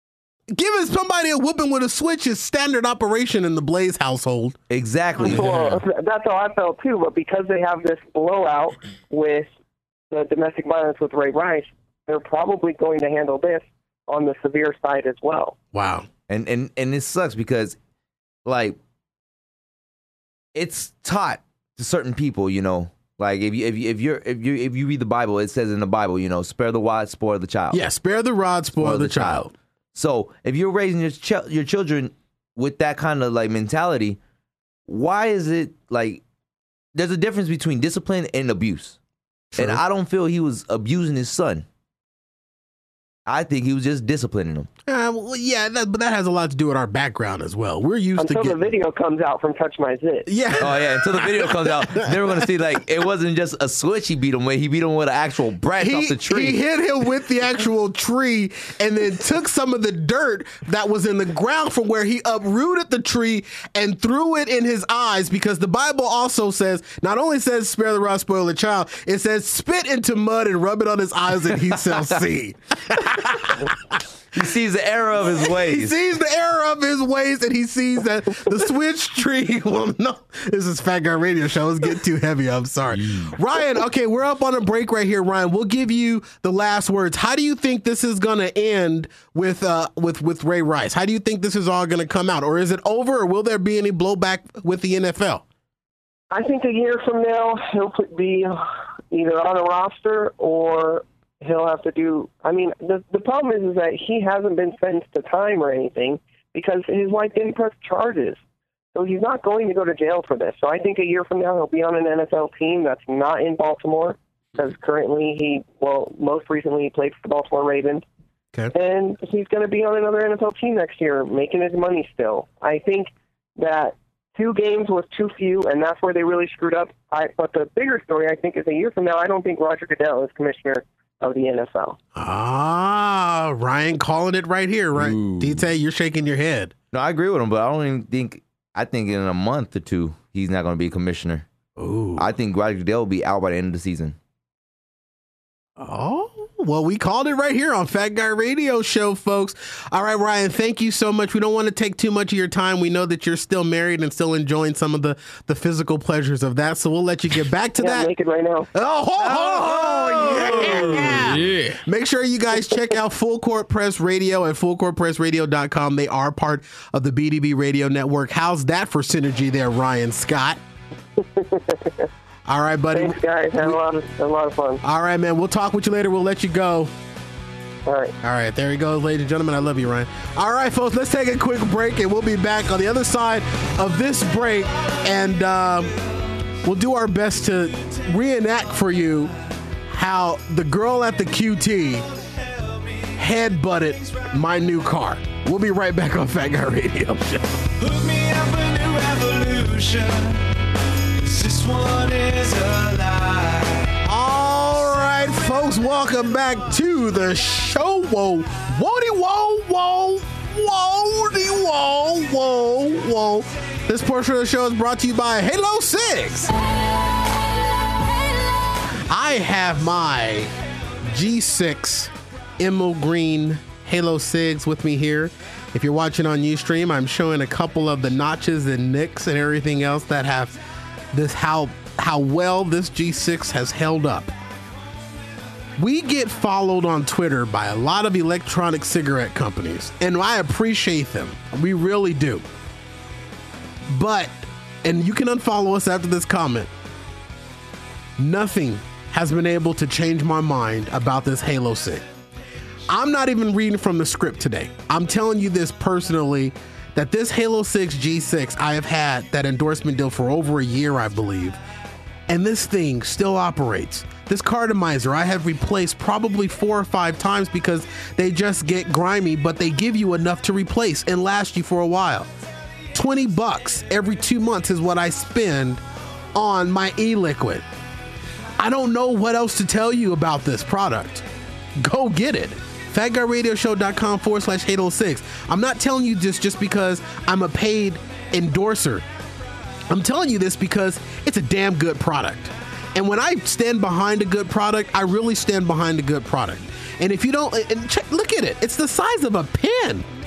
Giving somebody a whooping with a switch is standard operation in the Blaze household. Exactly. Well, that's how I felt too. But because they have this blowout with the domestic violence with Ray Rice, they're probably going to handle this on the severe side as well. Wow. And and and it sucks because, like, it's taught to certain people, you know. Like if you if you if you're if you if you read the Bible, it says in the Bible, you know, spare the rod, spoil the child. Yeah, spare the rod, spoil, spoil the, the child. child. So if you're raising your ch- your children with that kind of like mentality, why is it like there's a difference between discipline and abuse? True. And I don't feel he was abusing his son. I think he was just disciplining him. Uh, well, yeah, that, but that has a lot to do with our background as well. We're used until to Until the video comes out from Touch My Zit. Yeah. Oh, yeah, until the video comes out. Then we're going to see, like, it wasn't just a switch he beat him with. He beat him with an actual branch he, off the tree. He hit him with the actual tree and then took some of the dirt that was in the ground from where he uprooted the tree and threw it in his eyes, because the Bible also says, not only says spare the rod, spoil the child, it says spit into mud and rub it on his eyes and he shall see. He sees the error of his ways. He sees the error of his ways, and he sees that the switch tree. Well, no, this is Fat Guy Radio Show. It's getting too heavy. I'm sorry. Ryan, okay, we're up on a break right here, Ryan. We'll give you the last words. How do you think this is going to end with uh, with with Ray Rice? How do you think this is all going to come out? Or is it over, or will there be any blowback with the N F L? I think a year from now, he'll be either on a roster or he'll have to do, I mean, the the problem is, is that he hasn't been sentenced to time or anything because his wife didn't press charges. So he's not going to go to jail for this. So I think a year from now he'll be on an N F L team that's not in Baltimore, because currently he, well, most recently he played for the Baltimore Ravens. Okay. And he's going to be on another N F L team next year, making his money still. I think that two games was too few, and that's where they really screwed up. I, but the bigger story, I think, is a year from now, I don't think Roger Goodell is commissioner of the N F L. Ah, Ryan calling it right here, right? D T, you're shaking your head. No, I agree with him, but I don't even think, I think in a month or two, he's not going to be a commissioner. Ooh. I think Roger Goodell will be out by the end of the season. Oh, well, we called it right here on Fat Guy Radio Show, folks. All right, Ryan, thank you so much. We don't want to take too much of your time. We know that you're still married and still enjoying some of the, the physical pleasures of that, so we'll let you get back to yeah, that. I'm naked right now. Oh, ho, ho, ho, yeah. Yeah. Make sure you guys check out Full Court Press Radio at full court press radio dot com. They are part of the B D B Radio Network. How's that for synergy there, Ryan Scott? All right, buddy. Thanks, guys. Had a lot of, a lot of fun. All right, man. We'll talk with you later. We'll let you go. All right. All right. There he goes, ladies and gentlemen. I love you, Ryan. All right, folks. Let's take a quick break, and we'll be back on the other side of this break, and uh, we'll do our best to reenact for you how the girl at the Q T headbutted my new car. We'll be right back on Fat Guy Radio Show. Hook me up a new revolution. This one is a lie. All right, folks, welcome back to the show. Whoa, whoa, whoa, whoa, whoa, whoa, whoa, whoa. This portion of the show is brought to you by Halo six. I have my G six Emerald Green Halo six with me here. If you're watching on Ustream, I'm showing a couple of the notches and nicks and everything else that have this how how well this G six has held up. We get followed on Twitter by a lot of electronic cigarette companies, and I appreciate them. We really do. But, and you can unfollow us after this comment, nothing has been able to change my mind about this Halo six. I'm not even reading from the script today. I'm telling you this personally, that this Halo six G six, I have had that endorsement deal for over a year, I believe, and this thing still operates. This cartomizer I have replaced probably four or five times because they just get grimy, but they give you enough to replace and last you for a while. twenty bucks every two months is what I spend on my e-liquid. I don't know what else to tell you about this product. Go get it. fat guy radio show dot com forward slash Halo six. I'm not telling you this just because I'm a paid endorser. I'm telling you this because it's a damn good product. And when I stand behind a good product, I really stand behind a good product. And if you don't, and check, look at it. It's the size of a pen.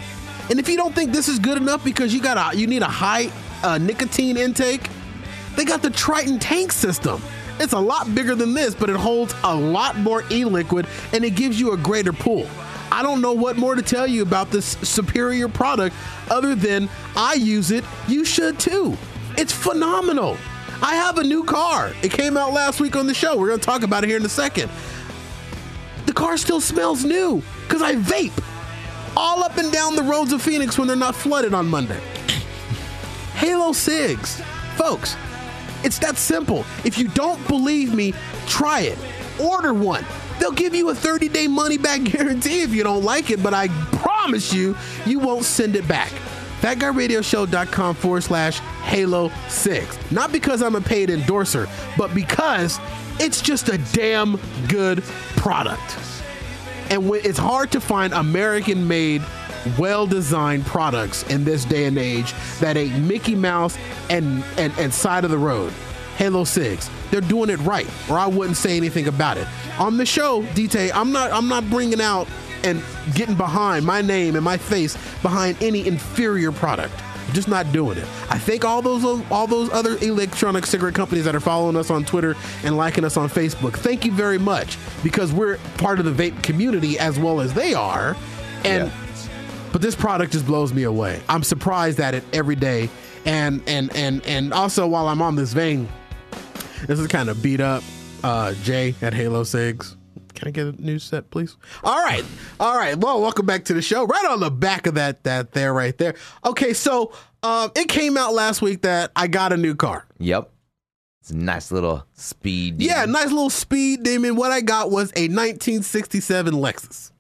And if you don't think this is good enough because you got a you need a high uh, nicotine intake, they got the Triton tank system. It's a lot bigger than this, but it holds a lot more e-liquid and it gives you a greater pull. I don't know what more to tell you about this superior product other than I use it. You should too. It's phenomenal. I have a new car. It came out last week on the show. We're going to talk about it here in a second. The car still smells new because I vape all up and down the roads of Phoenix when they're not flooded on Monday. Halo Cigs. Folks, it's that simple. If you don't believe me, try it. Order one. They'll give you a thirty-day money-back guarantee if you don't like it, but I promise you, you won't send it back. FatGuyRadioShow.com forward slash Halo six. Not because I'm a paid endorser, but because it's just a damn good product. And when, it's hard to find American-made, well-designed products in this day and age that ain't Mickey Mouse and, and, and side of the road. Halo six. They're doing it right, or I wouldn't say anything about it. On the show, D T, I'm not I'm not bringing out and getting behind my name and my face behind any inferior product. I'm just not doing it. I think all those all those other electronic cigarette companies that are following us on Twitter and liking us on Facebook, thank you very much, because we're part of the vape community as well as they are. And yeah. But this product just blows me away. I'm surprised at it every day. And and and and also, while I'm on this vein, this is kind of beat up uh, Jay at Halo Cigs. Can I get a new set, please? All right. All right. Well, welcome back to the show. Right on the back of that, that there, right there. Okay, so uh, it came out last week that I got a new car. Yep. It's a nice little speed demon. Yeah, nice little speed demon. What I got was a nineteen sixty-seven Lexus.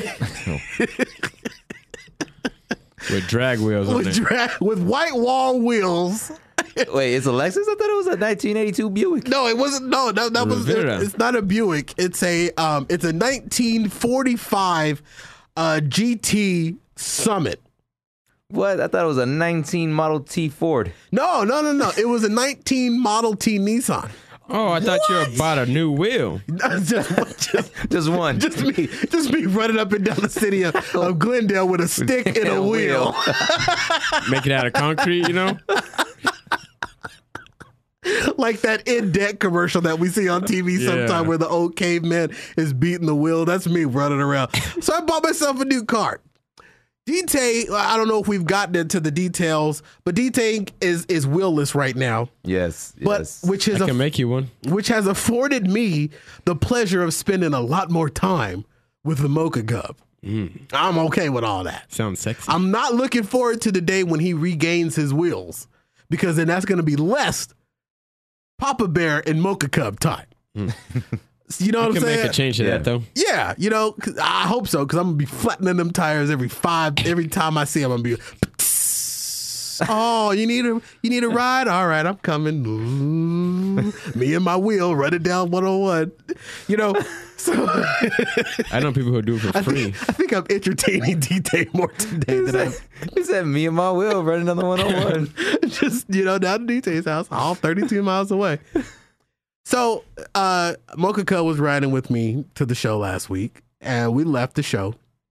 With drag wheels on with, it. drag, with white wall wheels. Wait, it's a Lexus? I thought it was a nineteen eighty-two Buick. No, it wasn't. No, that, that was. It, it's not a Buick. It's a. Um, it's a nineteen forty-five uh, G T Summit. What? I thought it was a nineteen Model T Ford. No, no, no, no. It was a nineteen Model T Nissan. Oh, I thought you were about a new wheel. just, just, just one. Just me. Just me running up and down the city of, of Glendale with a stick and a wheel. Make it out of concrete, you know? Like that in deck commercial that we see on T V Yeah. sometime where the old caveman is beating the wheel. That's me running around. So I bought myself a new car. D-Tay, I don't know if we've gotten into the details, but D-Tay is is wheelless right now. Yes, but yes. which is I can a, make you one. which has afforded me the pleasure of spending a lot more time with the Mocha Gub. Mm. I'm okay with all that. Sounds sexy. I'm not looking forward to the day when he regains his wheels, because then that's going to be less Papa Bear and Mocha Cub time. Mm. You know I what I'm can saying? make a change to Yeah. that, though. Yeah, you know, 'cause I hope so, because I'm gonna be flattening them tires every five, every time I see them. I'm gonna be, oh, you need a, you need a ride? All right, I'm coming. Ooh, me and my wheel running down one oh one. You know, so I know people who do it for I free. think, I think I'm entertaining D-Tay more today He than said, I. he said, me and my wheel running on the one oh one. Just, you know, down to D-Tay's house, all thirty-two miles away. So, uh, Mocha Cub was riding with me to the show last week, and we left the show.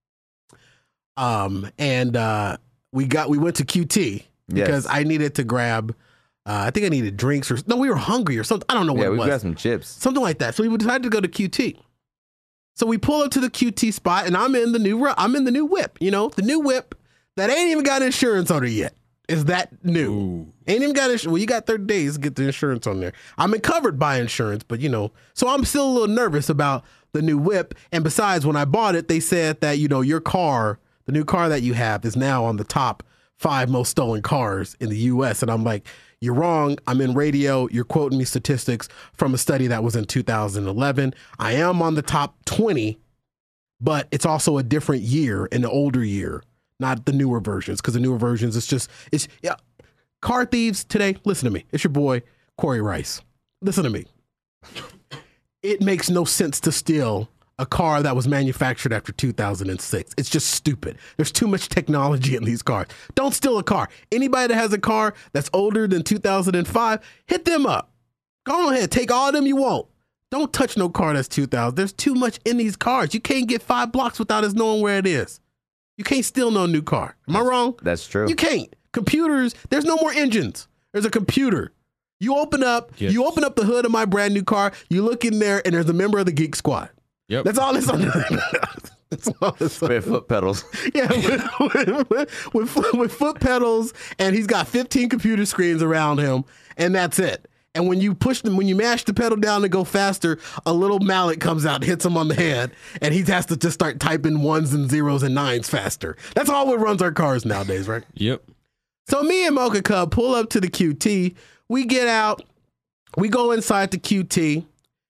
Um, and uh, we got we went to Q T because Yes. I needed to grab. Uh, I think I needed drinks or no, we were hungry or something. I don't know what Yeah, it we was. got some chips. Something like that. So we decided to go to Q T. So we pull up to the Q T spot, and I'm in the new I'm in the new whip. You know, the new whip that ain't even got insurance on it yet. Is that new? Ooh. Ain't even got insurance. Well, you got thirty days to get the insurance on there. I'm covered by insurance, but you know, so I'm still a little nervous about the new whip. And besides, when I bought it, they said that, you know, your car, the new car that you have, is now on the top five most stolen cars in the U S. And I'm like, you're wrong. I'm in radio. You're quoting me statistics from a study that was in two thousand eleven. I am on the top twenty, but it's also a different year, an older year. Not the newer versions, because the newer versions, it's just, it's, yeah. Car thieves today, listen to me. It's your boy, Corey Rice. Listen to me. It makes no sense to steal a car that was manufactured after two thousand six. It's just stupid. There's too much technology in these cars. Don't steal a car. Anybody that has a car that's older than two thousand five, hit them up. Go ahead, take all of them you want. Don't touch no car that's two thousand. There's too much in these cars. You can't get five blocks without us knowing where it is. You can't steal no new car. Am I wrong? That's true. You can't. Computers, there's no more engines. There's a computer. You open up, Yes. you open up the hood of my brand new car, you look in there, and there's a member of the Geek Squad. Yep. That's all it's on. That's all it's on. With foot pedals. Yeah, with, with, with, with foot pedals, and he's got fifteen computer screens around him, and that's it. And when you push them, when you mash the pedal down to go faster, a little mallet comes out, hits him on the head, and he has to just start typing ones and zeros and nines faster. That's all what runs our cars nowadays, right? Yep. So me and Mocha Cub pull up to the Q T. We get out. We go inside the Q T,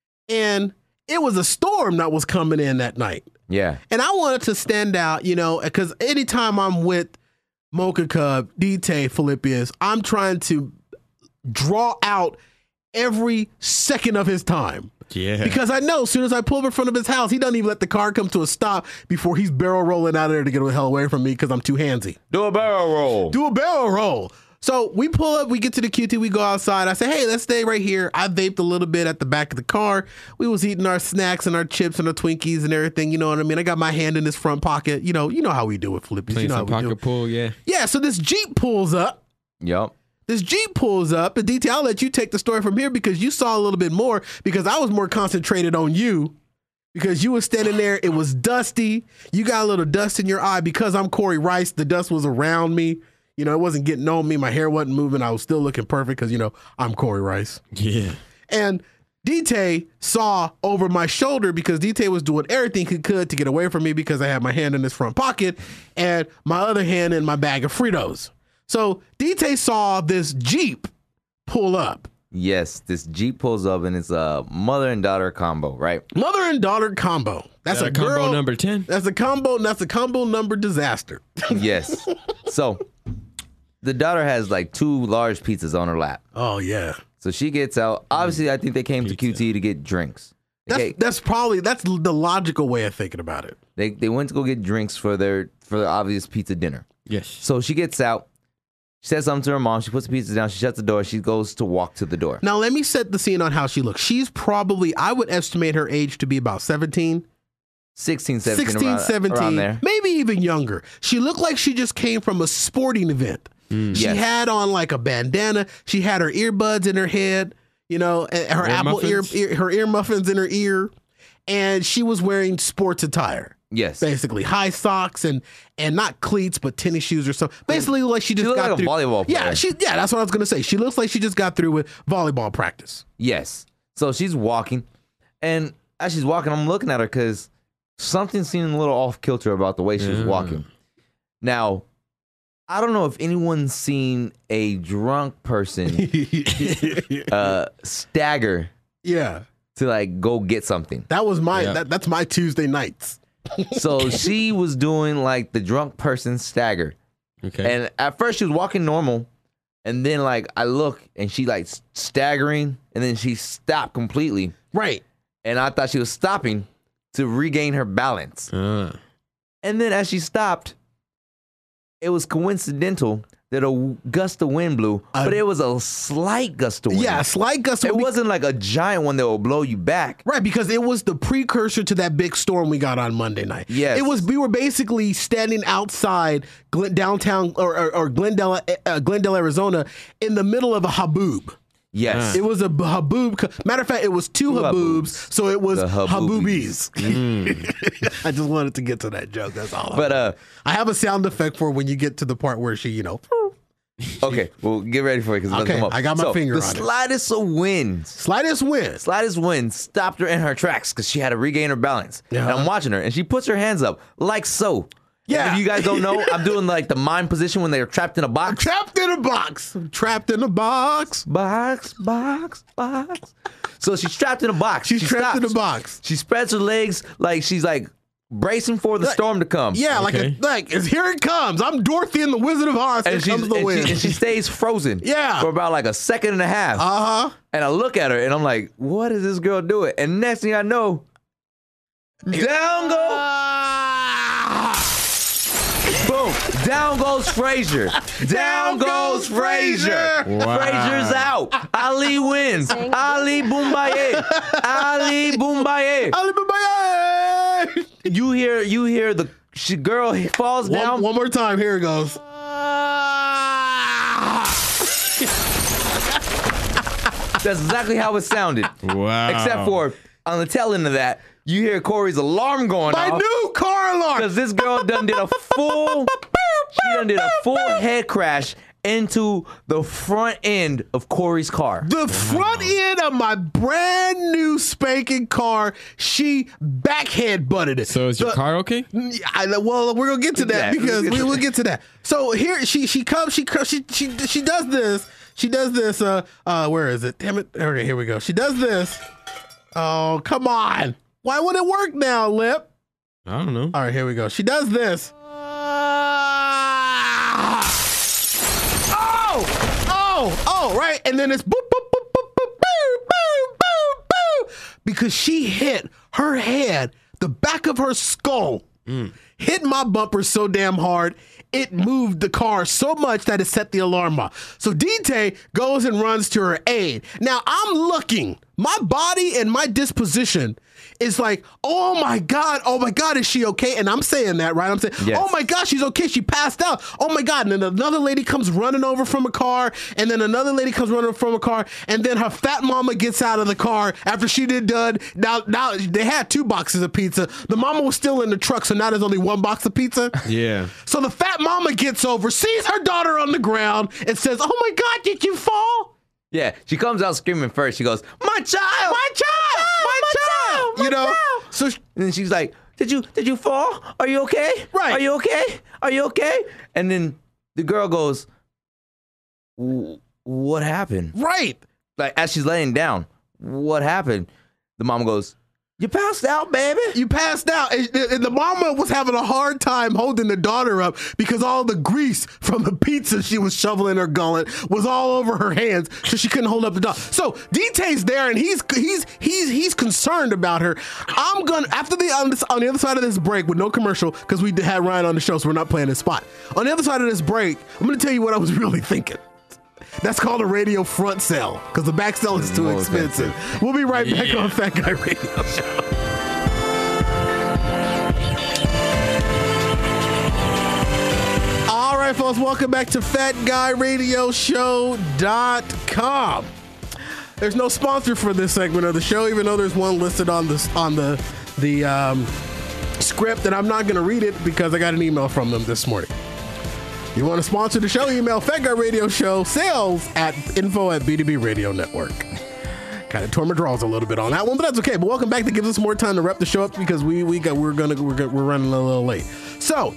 and it was a storm that was coming in that night. Yeah. And I wanted to stand out, you know, because anytime I'm with Mocha Cub, D T, Philippius, I'm trying to draw out every second of his time. Yeah. Because I know as soon as I pull up in front of his house, he doesn't even let the car come to a stop before he's barrel rolling out of there to get the hell away from me because I'm too handsy. Do a barrel roll. Do a barrel roll. So we pull up, we get to the Q T, we go outside. I say, hey, let's stay right here. I vaped a little bit at the back of the car. We was eating our snacks and our chips and our Twinkies and everything. You know what I mean? I got my hand in his front pocket. You know, you know how we do with Philippians. Playing You know how some we do. pocket pool, yeah. Yeah, so this Jeep pulls up. Yup. This Jeep pulls up, and D T, I'll let you take the story from here because you saw a little bit more because I was more concentrated on you because you were standing there. It was dusty. You got a little dust in your eye because I'm Corey Rice. The dust was around me. You know, it wasn't getting on me. My hair wasn't moving. I was still looking perfect because, you know, I'm Corey Rice. Yeah. And D T saw over my shoulder because D T was doing everything he could to get away from me because I had my hand in his front pocket and my other hand in my bag of Fritos. So D T saw this Jeep pull up. Yes, this Jeep pulls up and it's a mother and daughter combo, right? Mother and daughter combo. That's That a a combo girl, number ten? That's a combo. That's a combo number disaster. Yes. So the daughter has like two large pizzas on her lap. Oh yeah. So she gets out. Obviously, I think they came to Q T to get drinks. That's Okay. that's probably that's the logical way of thinking about it. They they went to go get drinks for their for their obvious pizza dinner. Yes. So she gets out. She says something to her mom. She puts the pizza down. She shuts the door. She goes to walk to the door. Now let me set the scene on how she looks. She's probably, I would estimate her age to be about seventeen. sixteen, seventeen, sixteen, around, seventeen, around there. maybe even younger. She looked like she just came from a sporting event. She Yes. had on like a bandana. She had her earbuds in her head, you know, and her Ear apple ear, muffins? ear, her ear muffins in her ear, and she was wearing sports attire. Yes. Basically, high socks and and not cleats, but tennis shoes or something. Basically, like she just looked got like a through. volleyball Yeah, player. she. Yeah, that's what I was gonna say. She looks like she just got through with volleyball practice. Yes. So she's walking. And as she's walking, I'm looking at her because something seemed a little off kilter about the way she was Yeah. walking. Now, I don't know if anyone's seen a drunk person uh, stagger Yeah, to like go get something. that was my. Yeah. That, that's my Tuesday nights. So she was doing like the drunk person stagger. Okay. And at first she was walking normal. And then like I look and she like s- staggering and then she stopped completely. Right. And I thought she was stopping to regain her balance. Uh, And then as she stopped, it was coincidental that a gust of wind blew, Uh, but it was a slight gust of wind. Yeah, slight gust of It wind. wasn't like a giant one that will blow you back. Right, because it was the precursor to that big storm we got on Monday night. Yes. It was, we were basically standing outside Glen, downtown or, or, or Glendale, uh, Glendale, Arizona in the middle of a haboob. Yes. It was a b- haboob. co- Matter of fact, it was two Two haboobs, haboobs. so it was The haboobies. haboobies. I just wanted to get to that joke. That's all. But uh I have a sound effect for when you get to the part where she, you know, okay, well get ready for it because it's Okay, gonna come up. I got my So, finger the on it. slightest of winds. slightest wind. Slightest wind stopped her in her tracks because she had to regain her balance. Yeah. And I'm watching her, and she puts her hands up like so. Yeah. And if you guys don't know, I'm doing like the mime position when they're trapped in a box. Trapped in a box. Trapped in a box. Box, box, box. So she's trapped in a box. She's She trapped in a stops. box. She spreads her legs like she's like bracing for the Like- storm to come. Yeah, like Okay. a, like it's, here it comes. I'm Dorothy and the Wizard of Oz. Here And, she's, comes the and, wind. she, and she stays frozen. Yeah. For about like a second and a half. uh huh. And I look at her and I'm like, what is this girl doing? And next thing I know, down go. Boom. Down goes Frazier. Down goes Frazier. Wow. Frazier's out. Ali wins. Ali Boombaye. Ali Boombaye. Alibaba! You hear you hear the she girl he falls One, down. one more time. Here it goes. That's exactly how it sounded. Wow. Except for on the tail end of that, you hear Corey's alarm going My off. new car alarm. Because this girl done did a full, she done did a full head crash into the front end of Corey's car. The front end of my brand new spanking car, she backhead butted it. So is your The- car okay? I, well, we're gonna get to that Yeah, because let's get we to will that. get to that. So here she she comes she comes she she she does this she does this uh uh where is it? Damn it! Okay, here we go. She does this. Oh come on! Why would it work now, Lip? I don't know. All right, here we go. She does this. Oh oh oh! Right, and then it's boop boop boop boop boop boop boop boop boop because she hit her head, the back of her skull. Hit my bumper so damn hard, it moved the car so much that it set the alarm off. So D T goes and runs to her aid. Now I'm looking, my body and my disposition is like, oh my God, oh my God, is she okay? And I'm saying that, right? I'm saying, Yes. oh my God, she's okay. She passed out. Oh my God. And then another lady comes running over from a car. And then another lady comes running from a car. And then her fat mama gets out of the car after she did done. Now, now they had two boxes of pizza. The mama was still in the truck. So now there's only one box of pizza. Yeah. So the fat mama gets over, sees her daughter on the ground and says, oh my God, did you fall? Yeah, she comes out screaming first. She goes, "My child, My child, my child, my you know? child." So she- And then she's like, "Did you did you fall? Are you okay? Right. Are you okay? Are you okay?" And then the girl goes, "W- "What happened?" right. Like as she's laying down, "What happened?" The mom goes, "You passed out, baby." You passed out. And, and the mama was having a hard time holding the daughter up because all the grease from the pizza she was shoveling her gullet was all over her hands, so she couldn't hold up the daughter. So D T's there, and he's he's he's he's concerned about her. I'm gonna after the on, this, on the other side of this break with no commercial because we had Ryan on the show, so we're not playing this spot. On the other side of this break, I'm gonna tell you what I was really thinking. That's called a radio front sell because the back sell is too More expensive. expensive. We'll be right back Yeah. on Fat Guy Radio Show. All right, folks, welcome back to Fat Guy Radio Show dot com. There's no sponsor for this segment of the show, even though there's one listed on the on the the um, script, and I'm not going to read it because I got an email from them this morning. You want to sponsor the show? Email Fat Guy Radio Show sales at info at B D B Radio Network. Kind of tore my draws a little bit on that one, but that's okay. But welcome back. That gives us more time to wrap the show up because we we got we're gonna we're gonna, we're running a little late. So,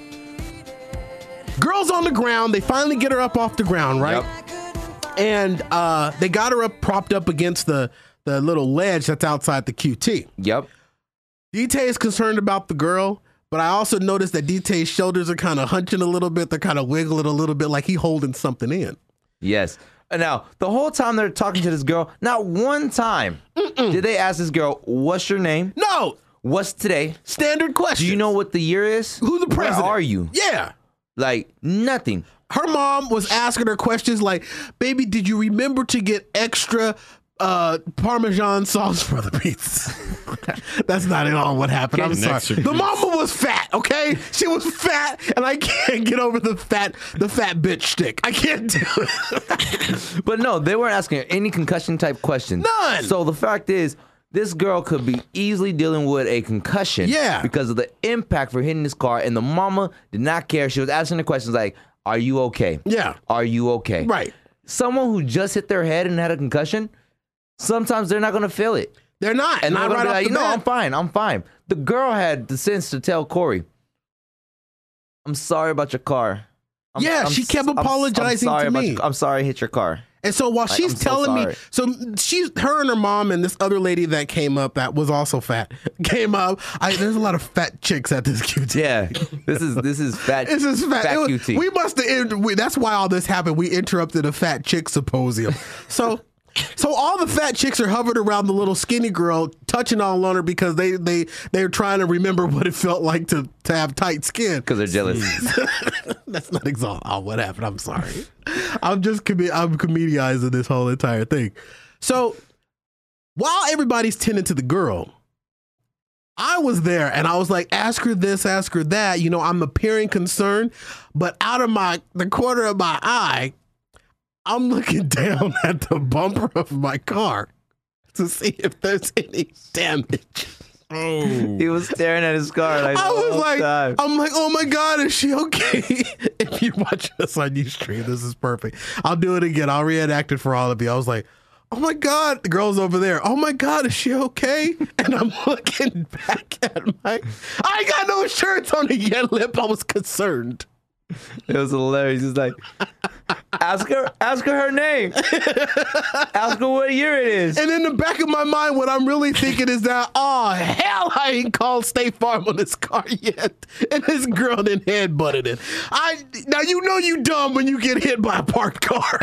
girl's on the ground. They finally get her up off the ground, right? Yep. And uh, they got her up, propped up against the the little ledge that's outside the Q T. Yep. D T is concerned about the girl, but I also noticed that D T's shoulders are kind of hunching a little bit. They're kind of wiggling a little bit like he holding something in. Yes. And now, the whole time they're talking to this girl, not one time did they ask this girl, "What's your name? No, What's today? standard question. Do you know what the year is? who the president? Where are you?" Yeah. Like, nothing. Her mom was asking her questions like, baby, did you remember to get extra uh, Parmesan sauce for the pizza? That's not at all what happened. I'm An sorry. extra The grease. mama was fat, okay? She was fat, and I can't get over the fat, the fat bitch stick. I can't do it. But no, they weren't asking her any concussion type questions. None. So the fact is, this girl could be easily dealing with a concussion. Yeah. Because of the impact for hitting this car, and the mama did not care. She was asking her questions like, "Are you okay? Yeah. Are you okay?" Right. Someone who just hit their head and had a concussion, sometimes they're not going to feel it. They're not. And not they're right going to be off like, the "You know, bat. I'm fine. I'm fine." The girl had the sense to tell Corey, "I'm sorry about your car." I'm, Yeah, I'm she kept s- I'm- apologizing I'm sorry to about me. your- I'm sorry I hit your car. And so while Like, she's I'm so telling me, sorry. so she's her and her mom and this other lady that came up that was also fat came up. I, there's a lot of fat chicks at this Q T. Yeah, this is this is fat. This is fat. fat It was- Q T. we must have. We, that's why all this happened. We interrupted a fat chick symposium. So. So all the fat chicks are hovered around the little skinny girl, touching all on her because they they they're trying to remember what it felt like to to have tight skin. Because they're jealous. That's not exalt. Oh, what happened? I'm sorry. I'm just com- I'm comediizing this whole entire thing. So while everybody's tending to the girl, I was there and I was like, ask her this, ask her that. You know, I'm appearing concerned, but out of my the corner of my eye, I'm looking down at the bumper of my car to see if there's any damage. Oh. He was staring at his car like I the was whole like, time. I'm like, oh my God, is she okay? If you're watching this on Ustream, this is perfect. I'll do it again. I'll reenact it for all of you. I was like, oh my God, the girl's over there. Oh my God, is she okay? And I'm looking back at my, I ain't got no insurance on it yet, Lip. I was concerned. It was hilarious. He's like, ask her, ask her her name. Ask her what year it is. And in the back of my mind, what I'm really thinking is that, oh, hell, I ain't called State Farm on this car yet. And this girl then headbutted it. I, now, you know you dumb when you get hit by a parked car.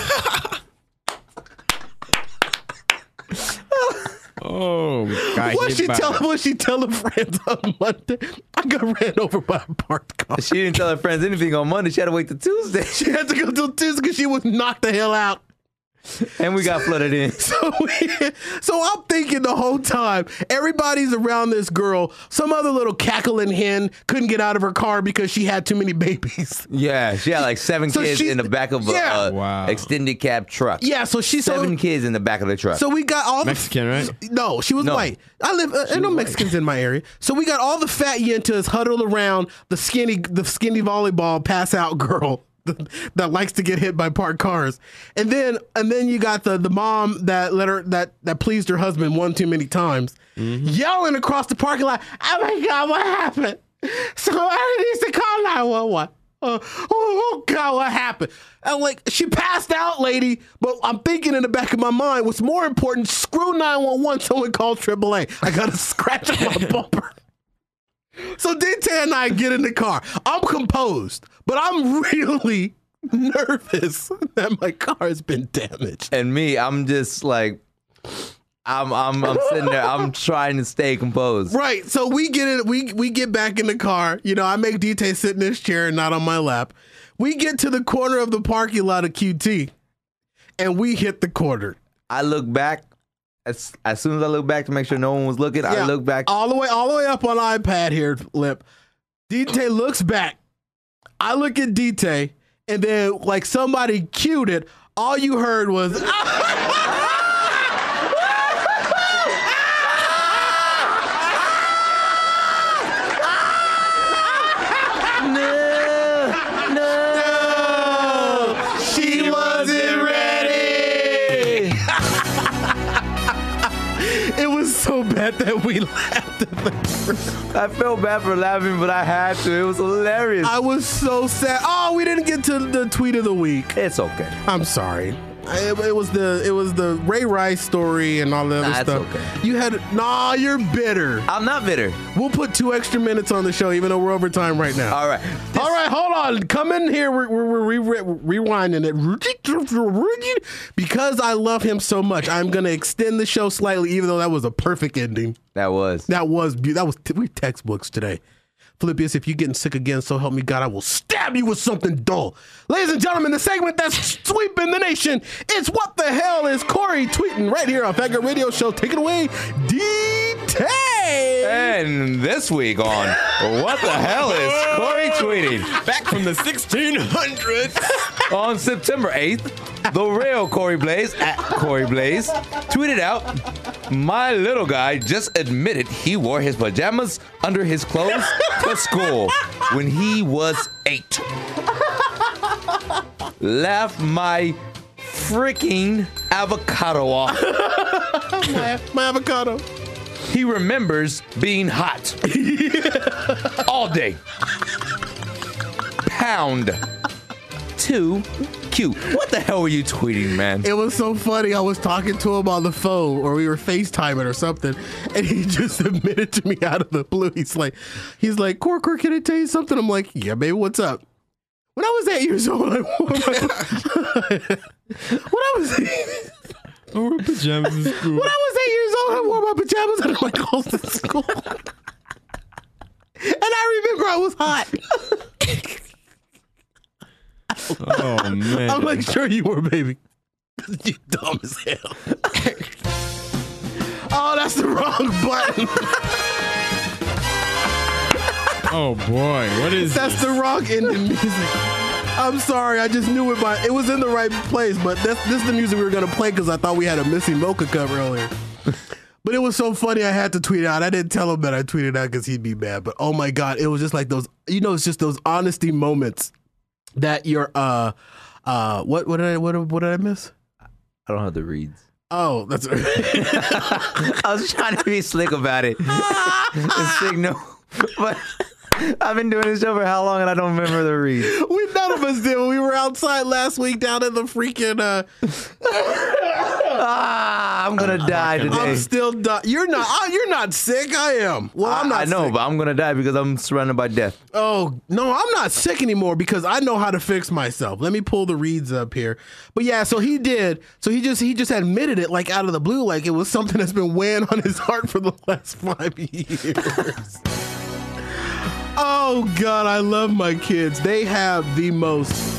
Oh, God. What she tell? What she tell her friends on Monday? I got ran over by a parked car. She didn't tell her friends anything on Monday. She had to wait till Tuesday. She had to go till Tuesday because she was knocked the hell out. And we got flooded in. So, we, so I'm thinking the whole time, everybody's around this girl. Some other little cackling hen couldn't get out of her car because she had too many babies. Yeah, she had like seven So kids she- in the back of a yeah. uh, Wow. extended cab truck. Yeah, so she's Seven so, kids in the back of the truck. So we got all Mexican, the, right? No, she was No. white. I live. Uh, ain't no was white. Mexicans in my area. So we got all the fat yentas huddled around the skinny, the skinny volleyball pass out girl that likes to get hit by parked cars, and then and then you got the the mom that let her that that pleased her husband one too many times, yelling across the parking lot. Oh my God, what happened? Somebody needs to call nine one one. Uh, oh, oh God, what happened? And like, she passed out, lady, but I'm thinking in the back of my mind, what's more important, screw nine one one, someone call triple A. I got a scratch on my bumper. So Dante and I get in the car. I'm composed, but I'm really nervous that my car has been damaged. and me, I'm just like, I'm, I'm, I'm sitting there. I'm trying to stay composed. Right. So we get in, we we get back in the car. You know, I make Dante sit in his chair and not on my lap. We get to the corner of the parking lot of Q T, and we hit the corner. I look back. As, as soon as I look back to make sure no one was looking, I Yeah, look back. all the way, all the way up on iPad here, Lip. Dante looks back. I look at Dante, and then like somebody cued it. All you heard was. No, no, She wasn't ready. It was so bad that we laughed at the I felt bad for laughing, but I had to. It was hilarious. I was so sad. Oh, we didn't get to the tweet of the week. It's okay. I'm sorry. It, it was the it was the Ray Rice story and all the other Nah, it's stuff. okay. You had nah, you're bitter. I'm not bitter. We'll put two extra minutes on the show, even though we're over time right now. All right. All right, hold on. Come in here. We're, we're, we're re- rewinding it. Because I love him so much, I'm going to extend the show slightly, even though that was a perfect ending. That was. That was be- that was t- we textbooks today. Philippians, if you're getting sick again, so help me God, I will stab you with something dull. Ladies and gentlemen, the segment that's sweeping the nation is What the Hell is Corey Tweeting right here on Fat Girl Radio Show. Take it away, D-Tay. And this week on What the Hell is Corey Tweeting? Back from the sixteen hundreds. On September eighth, the real Corey Blaze, at Corey Blaze, tweeted out, "My little guy just admitted he wore his pajamas under his clothes to school when he was eight. Laugh my freaking avocado off. my, my avocado. He remembers being hot all day. Pound. Too cute. What the hell were you tweeting, man? It was so funny. I was talking to him on the phone, or we were FaceTiming or something, and he just admitted to me out of the blue. He's like, he's like, Cor, Cor, can I tell you something? I'm like, yeah, baby, what's up? When I was eight years old, I wore my when I was eight, I wore pajamas in school. when I was eight years old, I wore my pajamas under my clothes to school, and I remember I was hot. Oh, man. I'm like, sure you were, baby. You dumb as hell. Oh, that's the wrong button. Oh boy, what is That's this? the wrong ending music. I'm sorry, I just knew it. By it was in the right place, but that's, this is the music we were gonna play because I thought we had a missing mocha cup earlier. But it was so funny, I had to tweet it out. I didn't tell him that I tweeted out because he'd be mad. But oh my god, it was just like those. You know, it's just those honesty moments that you're. Uh, uh, what what did I what what did I miss? I don't have the reads. Oh, that's. I was trying to be slick about it. The signal, but I've been doing this show for how long, and I don't remember the reads. We none of us did. We were outside last week down in the freaking. Uh, ah, I'm gonna die today. I'm still dying. You're not. Oh, you're not sick. I am. Well, I'm not. I, I know, sick. but I'm gonna die because I'm surrounded by death. Oh no, I'm not sick anymore because I know how to fix myself. Let me pull the reads up here. But yeah, so he did. So he just he just admitted it like out of the blue, like it was something that's been weighing on his heart for the last five years. Oh God, I love my kids. They have the most.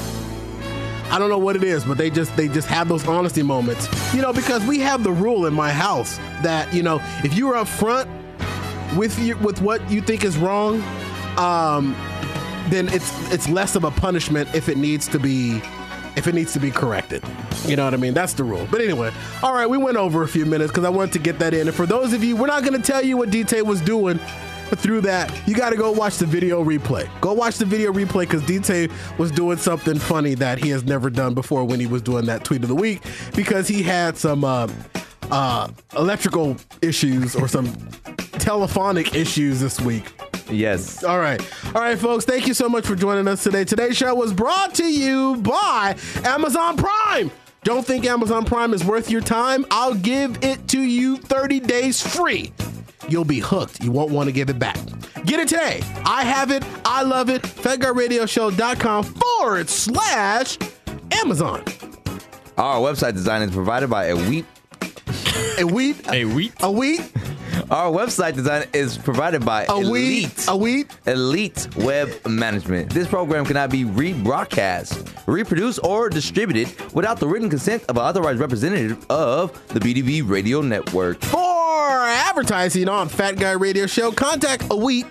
I don't know what it is, but they just they just have those honesty moments. You know, because we have the rule in my house that, you know, if you're up front with you, with what you think is wrong, um, then it's it's less of a punishment if it needs to be if it needs to be corrected. You know what I mean? That's the rule. But anyway, all right, we went over a few minutes because I wanted to get that in. And for those of you, we're not going to tell you what D T was doing through that. You got to go watch the video replay. Go watch the video replay because D T was doing something funny that he has never done before when he was doing that tweet of the week, because he had some uh, uh, electrical issues or some telephonic issues this week. Yes. All right. All right, folks. Thank you so much for joining us today. Today's show was brought to you by Amazon Prime. Don't think Amazon Prime is worth your time? I'll give it to you thirty days free. You'll be hooked. You won't want to give it back. Get it today. I have it. I love it. FatGuyRadioShow.com forward slash Amazon. Our website design is provided by a wheat. A wheat. A wheat. A wheat. Our website design is provided by A Elite. wheat. A wheat. Elite Web Management. This program cannot be rebroadcast, reproduced, or distributed without the written consent of an authorized representative of the B D B Radio Network. For advertising on Fat Guy Radio Show, contact a wheat.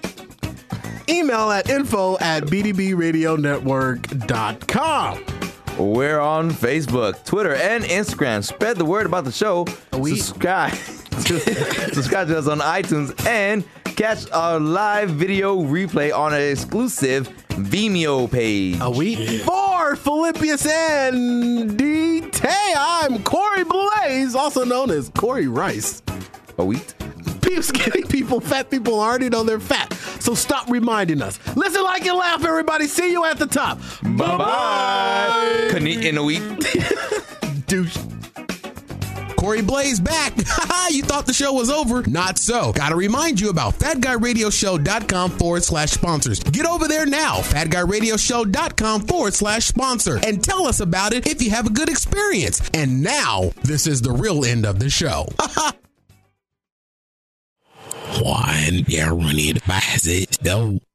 Email at info at b d b radio network dot com. We're on Facebook, Twitter, and Instagram. Spread the word about the show. We- Subscribe. to, subscribe to us on iTunes and catch our live video replay on an exclusive Vimeo page. A week for Philippius and D T. I'm Corey Blaze, also known as Corey Rice. A wheat. People, skinny people, fat people already know they're fat. So stop reminding us. Listen, like, and laugh, everybody. See you at the top. Bye-bye. Couldn't eat in a wheat. Douche. Corey Blaze back. You thought the show was over? Not so. Gotta remind you about FatGuyRadioShow.com forward slash sponsors. Get over there now. FatGuyRadioShow.com forward slash sponsor. And tell us about it if you have a good experience. And now, this is the real end of the show. Juan, yeah, run it, buys it, though.